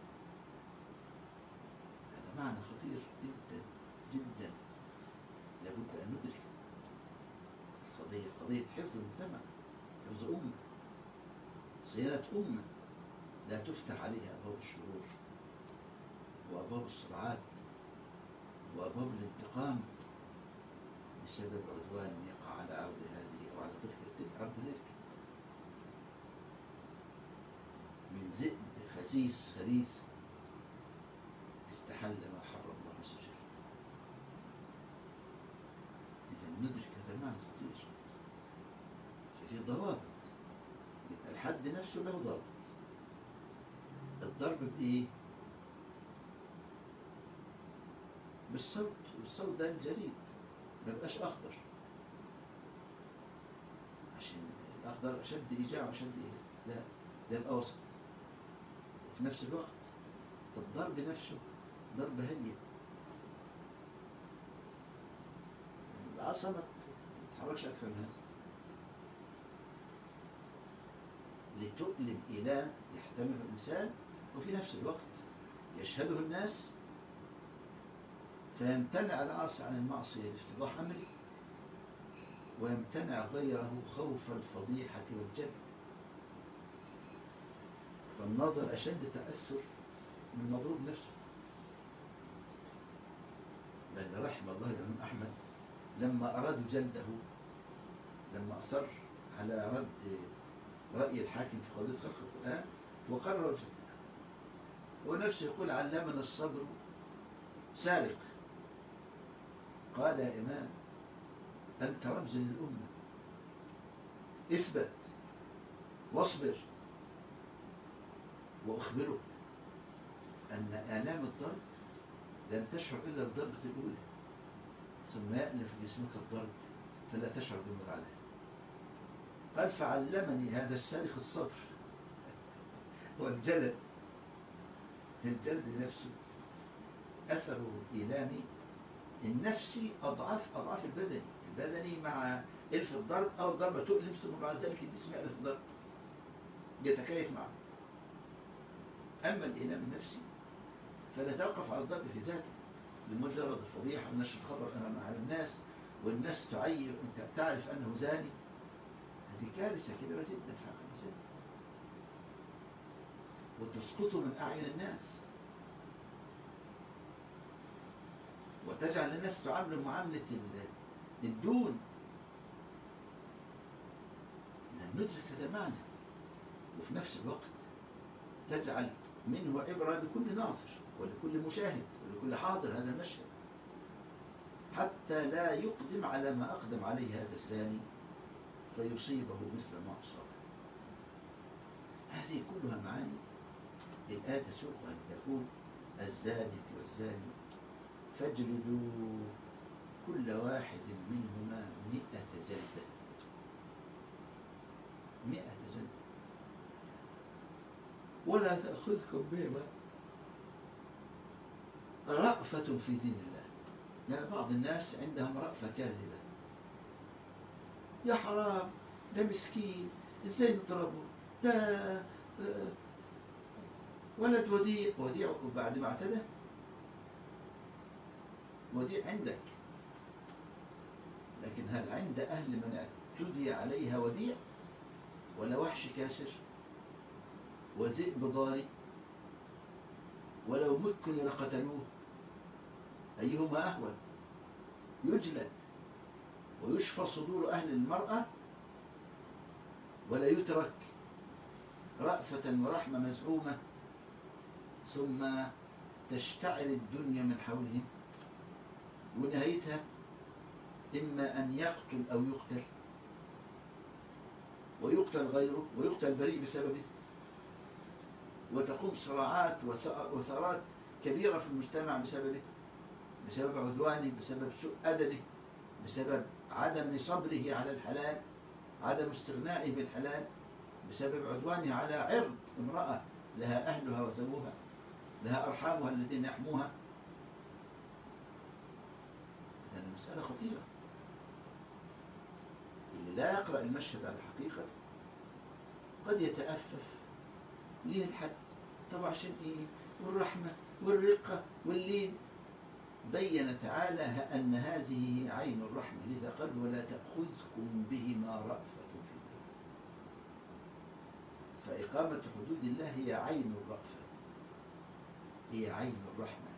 S1: هذا معنى خطير جدا جدا، لابد أن ندرك قضية قضية حفظ المجتمع، حفظ أمة، صيانة أمة لا تفتح عليها أبواب الشرور. وأبواب الصراعات وأبواب الانتقام بسبب عدوان يقع على عرض هذه أو على تلك عرض تلك، من ذئب خسيس خبيث استحل ما حرم الله عز وجل. إذا ندرك هذا المعنى خطير، ففي ضوابط. يبقى الحد نفسه له ضابط. الضرب بإيه؟ بالصوت، والصوت ده الجريد ما بقاش أخضر، عشان الأخضر أشد إيجاع وأشد إيه؟ لا، ده يبقى وسط. وفي نفس الوقت الضرب نفسه ضرب هين، العصا ما تتحركش أكثر من هذا، لتؤلم إيلام يحتمل الإنسان، وفي نفس الوقت يشهده الناس فيمتنع العاصي عن المعصية لافتضاح أمره، ويمتنع غيره خوف الفضيحة والجد. فالناظر أشد تأثر من المضروب نفسه. بل رحم الله الإمام أحمد لما أرادوا جلده، لما أصر على رد رأي الحاكم في قضية خلق القرآن وقرر جلده، ونفسه يقول علمنا الصبر سارق. قال يا إمام أنت رمز للأمة، اثبت واصبر، وأخبرك أن آلام الضرب لن تشعر إلا الضربة الأولى، ثم يألف جسمك الضرب فلا تشعر بالمتعة عليه. قال فعلمني هذا السارق الصبر والجلد. الجلد نفسه أثره الإيلامي النفسي أضعاف أضعاف البدني. البدني مع ألف الضرب أو ضربة تؤلم، ثم بعد ذلك الجسم ألف الضرب يتكيف معه. أما الإيلام النفسي فلا توقف على الضرب في ذاته لمجرد الفضيحة ونشر الخبر أمام الناس، والناس تعير أنت تعرف أنه زاني. هذه كارثة كبيرة جدا في حق الإنسان، وتسقطه من أعين الناس، وتجعل الناس تعامل معاملة الدون. إن ندرك هذا معنى، وفي نفس الوقت تجعل منه عبرة لكل ناظر ولكل مشاهد ولكل حاضر هذا المشهد، حتى لا يقدم على ما أقدم عليه هذا الزاني فيصيبه مثل ما أصابه. هذه كلها معاني الآية تسوقها لتقول الزاني والزاني فاجلدوا كل واحد منهما مئة جلدة. مئة جلدة ولا تأخذكم بهما رأفة في دين الله. يعني بعض الناس عندهم رأفة كاذبة، يا حرام ده مسكين ازاي نضربه، ده ولد وديع. وديع وبعد ما اعتدى وديع عندك، لكن هل عند أهل من اعتدي عليها وديع ولا وحش كاسر وذئب ضاري؟ ولو مكن لقتلوه، أيهما أهون؟ يجلد ويشفى صدور أهل المرأة ولا يترك رأفة ورحمة مزعومة ثم تشتعل الدنيا من حولهم، ونهايتها إما أن يقتل أو يقتل، ويقتل غيره ويقتل بريء بسببه، وتقوم صراعات وثارات كبيرة في المجتمع بسببه، بسبب عدوانه، بسبب سوء أدبه، بسبب عدم صبره على الحلال، عدم استغنائه بالحلال، بسبب عدوانه على عرض امرأة لها أهلها وزوجها، لها أرحامها الذين يحموها. هذه المسألة خطيرة. اللي لا يقرأ المشهد على الحقيقة قد يتأفف ليه الحد، طب عشان إيه؟ والرحمة والرقة واللين. بين تعالى أن هذه عين الرحمة، لذا قال ولا تأخذكم بهما رأفة في الله. فإقامة حدود الله هي عين الرأفة. هي عين الرحمة،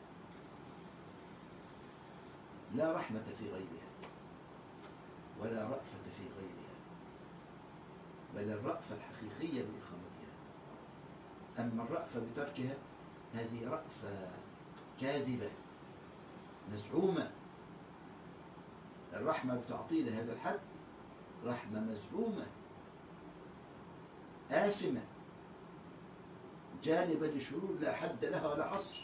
S1: لا رحمة في غيرها ولا رأفة في غيرها، بل الرأفة الحقيقية بإقامتها. أما الرأفة بتركها هذه رأفة كاذبة مزعومة. الرحمة بتعطي لهذا الحد رحمة مزعومة آثمة جالبة لشرور لا حد لها ولا حصر.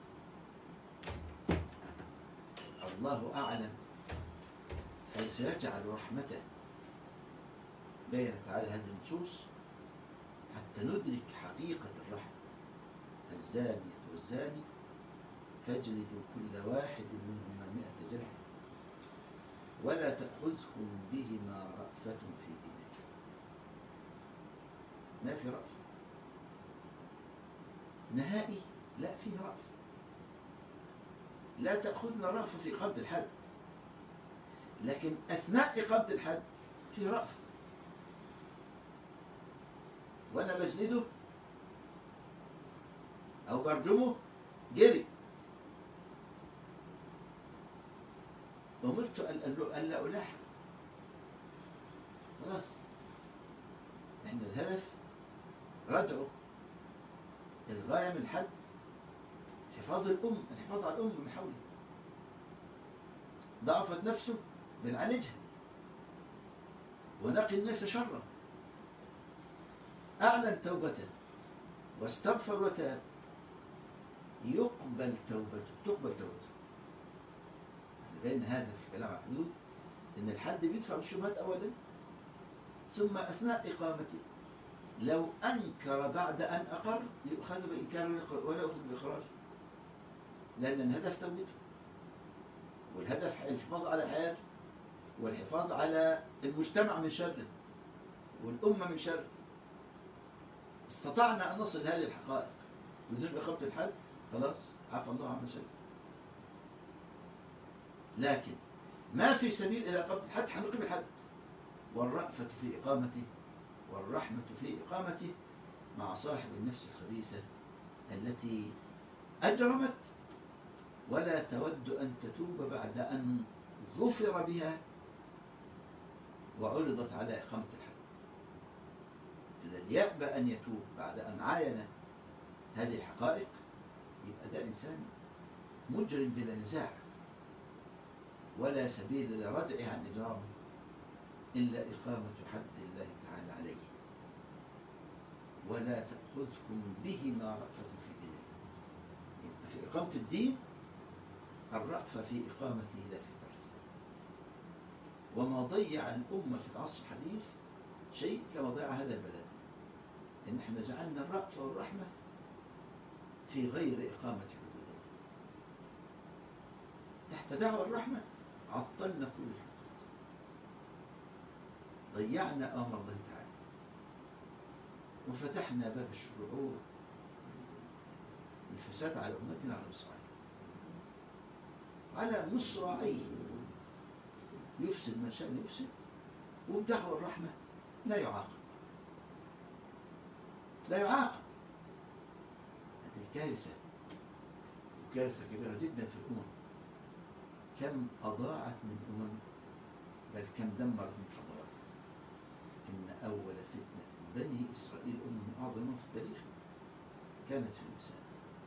S1: الله أعلم حيث يجعل رحمته. بين تعالى هذه النصوص حتى ندرك حقيقة الرحمة. الزانية والزاني فاجلدوا كل واحد منهما مئة جلدة ولا تأخذكم بهما رأفة في دينك. ما في رأفة نهائي، لا فيه رأفة. لا تأخذنا رأفة في إقامة الحد، لكن أثناء إقامة الحد في رأفة. وأنا بجلده أو برجمه جري، أمرت ألا ألاحق. خلاص إحنا الهدف ردعه. الغاية من الحد حفاظ الأم، الحفاظ على الأم من حوله. ضعفت نفسه بنعالجها ونقي الناس شرا. أعلن توبته واستغفر وتاب يقبل توبته، تقبل توبته. بين هذا في كلام الحدود إن الحد بيدفع الشبهات أولا، ثم أثناء إقامته لو أنكر بعد أن أقر يؤخذ بإنكار ولا يأخذ بإخراج، لأن الهدف توبته، والهدف الحفاظ على حياته والحفاظ على المجتمع من شره والأمة من شره. استطعنا أن نصل هذه الحقائق بدون إقامة الحد، خلاص عفى الله عما سلف. لكن ما في سبيل إلى إقامة الحد حنقيم الحد، والرأفة في إقامته والرحمة في إقامته مع صاحب النفس الخبيثة التي أجرمت ولا تود أن تتوب بعد أن ظفر بها وعرضت على إقامة الحد. الذي يأبى أن يتوب بعد أن عاين هذه الحقائق يبقى ده إنسان مجرم بلا نزاع، ولا سبيل لردعه عن إجرامه إلا إقامة حد الله تعالى عليه. ولا تأخذكم بهما رأفة في دينه. في إقامة الدين الرأفة في إقامته لا في تركه. وما ضيع الأمة في العصر الحديث شيء كما ضيع هذا البلد، إن احنا جعلنا الرأفة والرحمة في غير إقامة حدود الله. تحت دعوة الرحمة عطلنا كل الحدود، ضيعنا أمر الله تعالى، وفتحنا باب الشرور الفساد على أمتنا على مصراعيه على مصراعيه. يفسد من شأن يفسد، وبدعوة الرحمة لا يعاقب، لا يعاقب. هذه كارثة، كارثة كبيرة جدا في الأمم. كم أضاعت من أمم، بل كم دمرت من حضارات. إن أول فتنة بني إسرائيل أمم من أعظمهم في التاريخ كانت في الإنسان.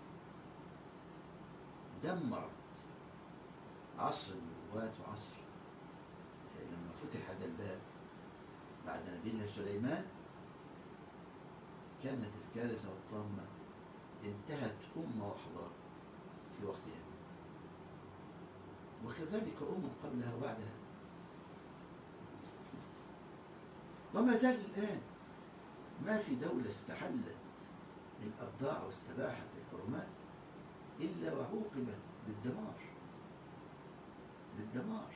S1: دمرت عصر النبوات وعصر لما فتح هذا الباب بعد نبي الله سليمان كانت الكارثة والطامة انتهت أمة وحضارة في وقتها، وكذلك أمم قبلها وبعدها، وما زال الآن. ما في دولة استحلت الأبضاع واستباحت الحرمات إلا وعوقبت بالدمار بالدمار.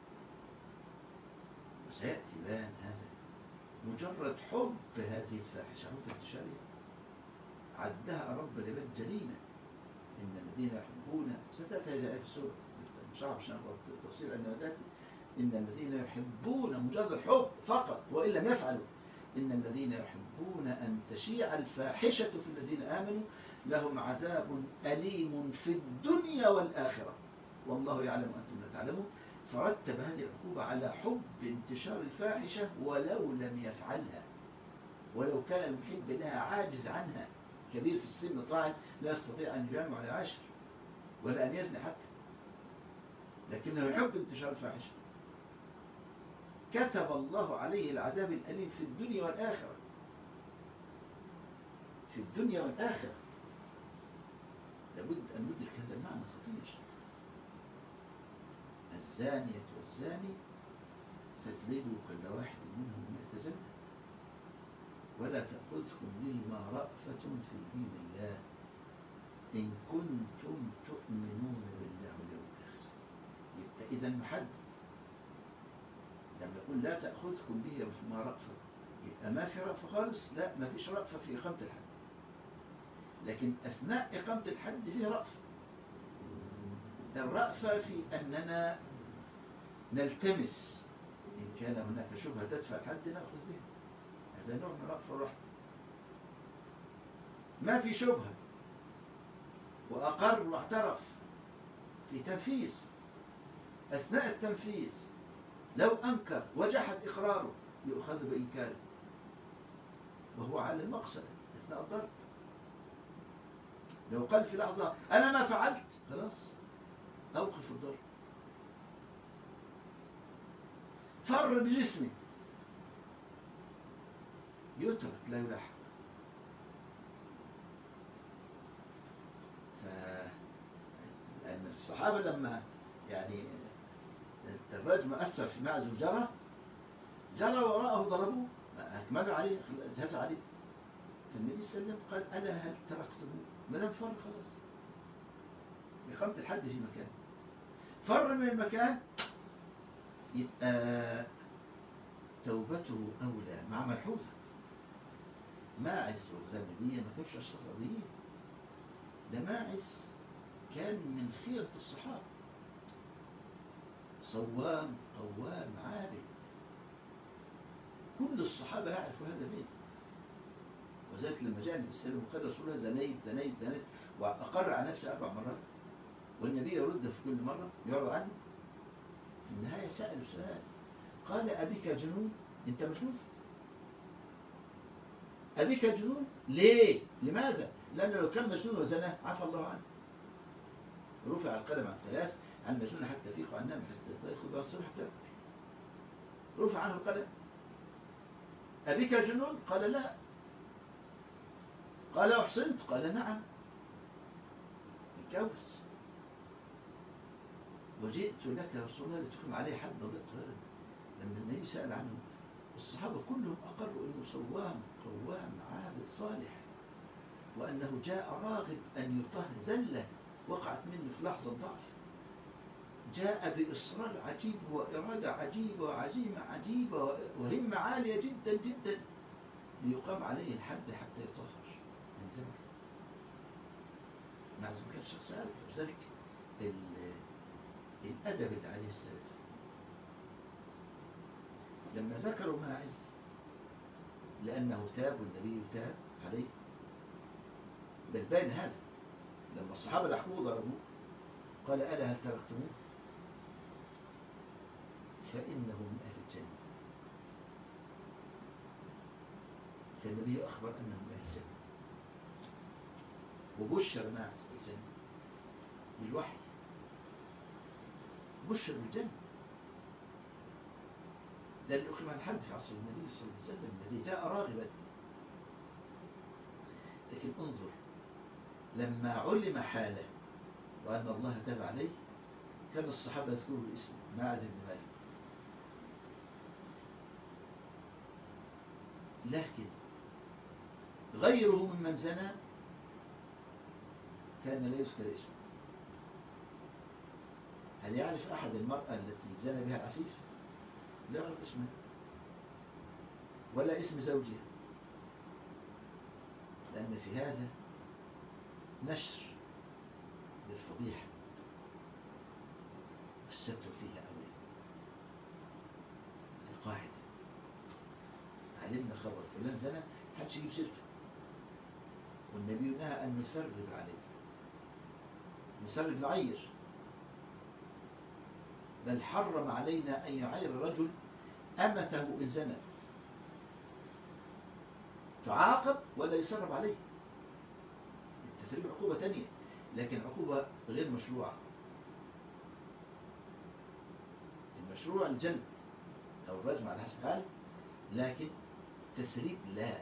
S1: وسيأتي بيان هذا. مجرد حب هذه الفاحشة حب انتشارها عدها رب العباد جريمة. إن الذين يحبون ستأتي هذه في السورة مش عارف عشان التفصيل أن ذاتي. إن الذين يحبون مجرد الحب فقط وإن لم يفعلوا إن الذين يحبون أن تشيع الفاحشة في الذين آمنوا لهم عذاب أليم في الدنيا والآخرة والله يعلم وأنتم لا تعلمون. فرتب هذه العقوبة على حب انتشار الفاحشة ولو لم يفعلها، ولو كان المحب لها عاجز عنها، كبير في السن طاعن لا يستطيع أن يجامع على عشر ولا أن يزني حتى، لكنه يحب انتشار الفاحشة، كتب الله عليه العذاب الأليم في الدنيا والآخرة، في الدنيا والآخرة. لابد أن ندرك هذا المعنى خطير. الزانية والزاني فاجلدوا كل واحد منهم مئة جلدة ولا تأخذكم بهما رأفة في دين الله إن كنتم تؤمنون بالله واليوم الآخر. يبقى إذا محدد، لما يقول لا تأخذكم بهما رأفة يبقى ما في رأفة خالص؟ لا، ما فيش رأفة في إقامة الحد، لكن أثناء إقامة الحد فيه رأفة. الرأفة في أننا نلتمس إن كان هناك شبهة تدفع الحد نأخذ بها، هذا نوع من الرأفة والرحمة. ما في شبهة وأقر واعترف في تنفيذ، أثناء التنفيذ لو أنكر وجحد إقراره يؤخذ بإنكاره وهو على المقصد أثناء الضرب. لو قال في لحظة أنا ما فعلت، خلاص أوقف الضرب. فر بجسمه يترك لا يلاحق. لأن الصحابة لما يعني الرجم أثر في معز وجرى جرى وراءه ضربوه أكملوا عليه جهز عليه، فالنبي صلى الله عليه وسلم قال ألا هل تركتموه؟ ما دام فر خلاص، إقامة الحد في مكان، فر من المكان يبقى توبته أولى. مع ملحوظة ماعز والغامدية ما كانش أشرف أبيين، ده ماعز كان من خيرة الصحابة، صوام قوام عابد، كل الصحابة يعرفوا هذا منه. وذلك لما جاء النبي صلى الله عليه وسلم وقال رسول الله زنيت زنيت زنيت وأقر على نفسه أربع مرات، والنبي يرد في كل مرة يعرض عنه. في النهاية سأله سؤال قال أبيك جنون؟ أنت مجنون؟ أبيك جنون؟ ليه؟ لماذا؟ لأنه لو كان مجنون وزناه عفى الله عنه. رفع القلم عن ثلاث، عن مجنون حتى فيق وعن نام حتى يأخذ الصبح حتى رفع عنه القلم. أبيك جنون؟ قال لا. قال أحسنت؟ قال نعم. اتجوز. وجئت لك يا رسول الله لتقيم عليه حد ضبط غيره. لما النبي سأل عنه الصحابة كلهم أقروا أنه صوام قوام عابد صالح، وأنه جاء راغب أن يطهر زلة وقعت منه في لحظة ضعف، جاء بإصرار عجيب وإرادة عجيبة وعزيمة عجيبة وهمة عالية جدا جدا ليقام عليه الحد حتى يطهر من ذنبه. مع ذلك كان شخص عارف. وذلك الأدب اللي عليه السلف لما ذكروا ماعز لأنه تاب والنبي تاب عليه، بل بان هذا لما الصحابة لحقوه ضربوه قال ألا هل تركتموه؟ فإنه من أهل الجنة. فالنبي أخبر أنه من أهل الجنة وبشر ماعز بالجنة بالوحي، بشر بالجنة. لأن أقيم الحد في عصر النبي صلى الله عليه وسلم الذي جاء راغبا. لكن انظر لما علم حاله وأن الله تاب عليه كان الصحابة يذكروا اسمه ماعز بن مالك، لكن غيره ممن زنى كان لا يذكر اسمه. هل يعرف أحد المرأة التي زنى بها العسيف؟ لا يعرف اسمها ولا اسم زوجها، لأن في هذا نشر للفضيحة والستر فيها أولى. القاعدة علمنا خبر فلان زنا محدش يجيب سيرته. والنبي نهى أن نسرب عليه، نسرب نعير، بل حرم علينا أن يعير الرجل أمته إن زنت، تعاقب ولا يسرب عليه. التسريب عقوبة تانية، لكن عقوبة غير مشروعة. المشروع الجلد أو الرجم على حسب حال، لكن تسريب لا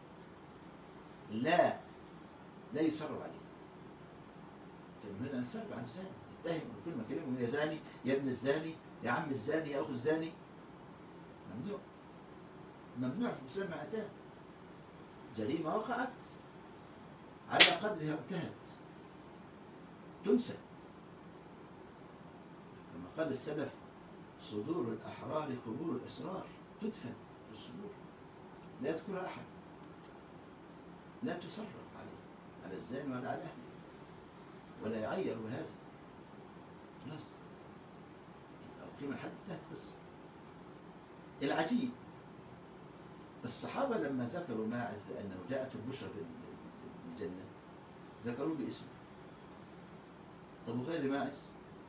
S1: لا لا يسرب عليه. فمن هنا نسرب عن الزاني، نتهم كل ما كلمه يا زاني، يا ابن الزاني، يا عم الزاني، يا أخو الزاني. ممنوع، ممنوع في الإسلام ما أتاه. جريمة وقعت على قدرها انتهت، تنسى. كما قال السلف: صدور الأحرار قبور الأسرار، تدفن في الصدور، لا يذكرها أحد، لا تسرب عليه، على الزاني ولا على أهله، ولا يعير بهذا. خلاص أقيم الحد، انتهت القصة. العجيب الصحابة لما ذكروا ماعز أنه جاءت البشرى بالجنة ذكروه باسمه. طب وغير ماعز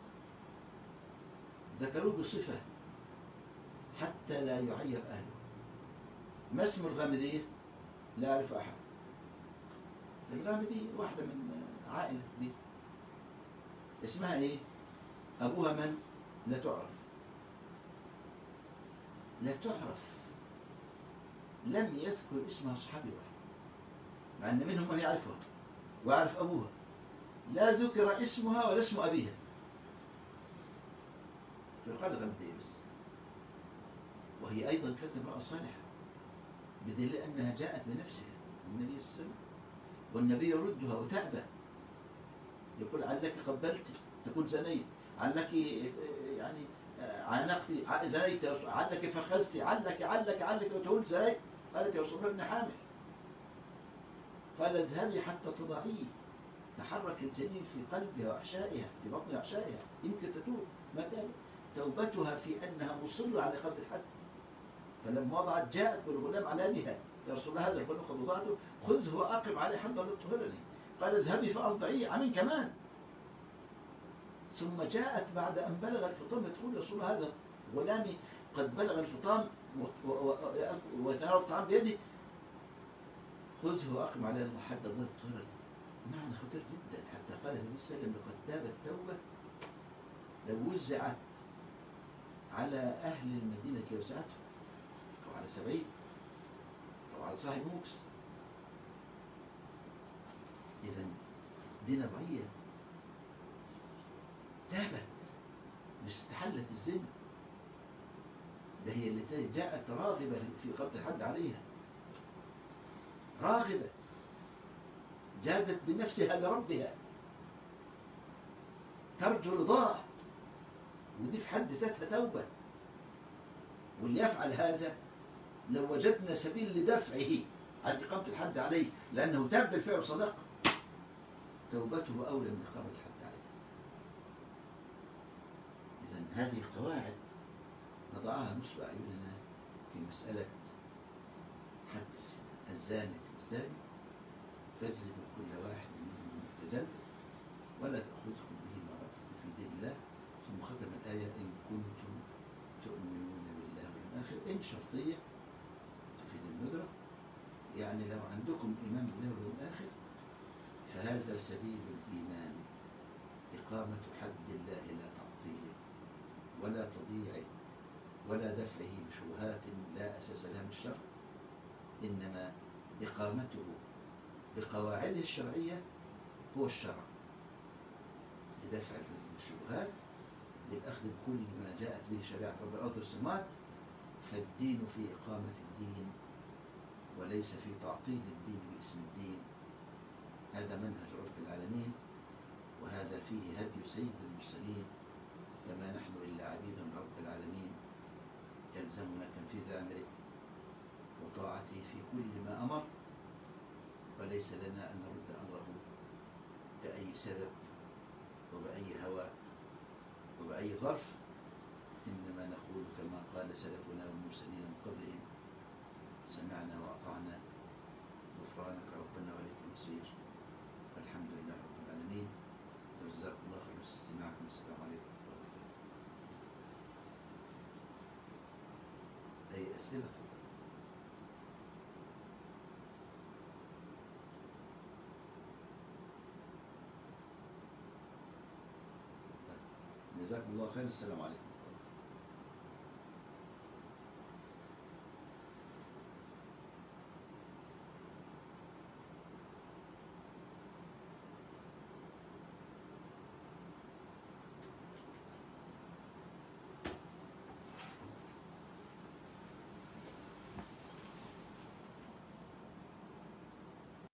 S1: ذكروه بصفة حتى لا يعير أهله. ما اسم الغامدية؟ لا يعرف أحد. الغامدية واحدة من عائلة دي، اسمها إيه؟ أبوها من؟ لا تعرف، لا تعرف. لم يذكر اسمها صحابي واحد، مع أن منهم من يعرفها ويعرف أبوها. لا ذكر اسمها ولا اسم أبيها، فيقال غامدية بس. وهي أيضا كانت امرأة صالحة، بدليل أنها جاءت بنفسها النبي صلى الله عليه وسلم، والنبي يردها وتأبى، يقول: علك قبلت تكون زنيت، علك يعني عانقت زنيت، علك فخذت، علك علك علك وتقول زنيت. قالت: يا رسول الله ابن حامل. قال: اذهبي حتى تضعيه. تحرك الجنين في قلبها وأحشائها، في بطن أحشائها، يمكن تتوب. ما تاب. توبتها في أنها مصرة على إقامة الحد. فلما وضعت جاءت بالغلام على يدها: يا رسول الله هذا الغلام قد وضعته، خذه وأقم عليه حد ولا تطهرني. قال: اذهبي فأرضعيه عامين كمان. ثم جاءت بعد أن بلغ الفطام تقول: يا رسول الله هذا غلامي قد بلغ الفطام ويتناول الطعام بيده، خذه وأقم عليه حد ولا تطهرني. معنى خطير جدا، حتى قال النبي صلى الله عليه وسلم: لقد تابت توبة لو وزعت على أهل المدينة لوسعتهم، أو على سبعين، أو على صاحب موكس. إذن دي نوعية تابت، مش استحلت الزنا، ده هي اللي جاءت راغبة في إقامة الحد عليها، راغبة جادت بنفسها لربها ترجو رضاه، ودي في حد ذاتها توبة. واللي يفعل هذا لو وجدنا سبيل لدفعه عن إقامة الحد عليه لأنه تاب بالفعل وصدق، توبته أولى من إقامة الحد عليه. إذن هذه القواعد نضعها نصب أعيننا في مسألة حد الزاني الزاني، فاجلدوا كل واحد منهم متجلد ولا تأخذكم به رأفة في دين الله. ثم ختم الآية: إن كنتم تؤمنون بالله واليوم الآخر. إن شرطية تفيد الندرة، يعني لو عندكم إيمان بالله واليوم الآخر فهذا سبيل الإيمان، إقامة حد الله لا تعطيله ولا تضييعه ولا دفعه بشبهات لا أساس لها من الشرع، إنما إقامته بقواعده الشرعية هو الشرع، لدفع الشبهات، للأخذ بكل ما جاءت به شريعة رب الأرض والسماوات. فالدين في إقامة الدين وليس في تعطيل الدين باسم الدين. هذا منهج رب العالمين، وهذا فيه هدي سيد المرسلين. فما نحن إلا عبيد رب العالمين، يلزمنا تنفيذ أمره وطاعته في كل ما أمر، وليس لنا أن نرد أمره بأي سبب وبأي هوى وبأي ظرف. إنما نقول كما قال سلفنا والمرسلين من قبلهم: سمعنا وأطعنا، غفرانك ربنا وإليك المصير، والحمد لله رب العالمين، وجزاكم الله خير استماعكم. السلام عليكم ورحمة الله وبركاته. أي أسئلة؟ جزاكم الله خير. السلام عليكم.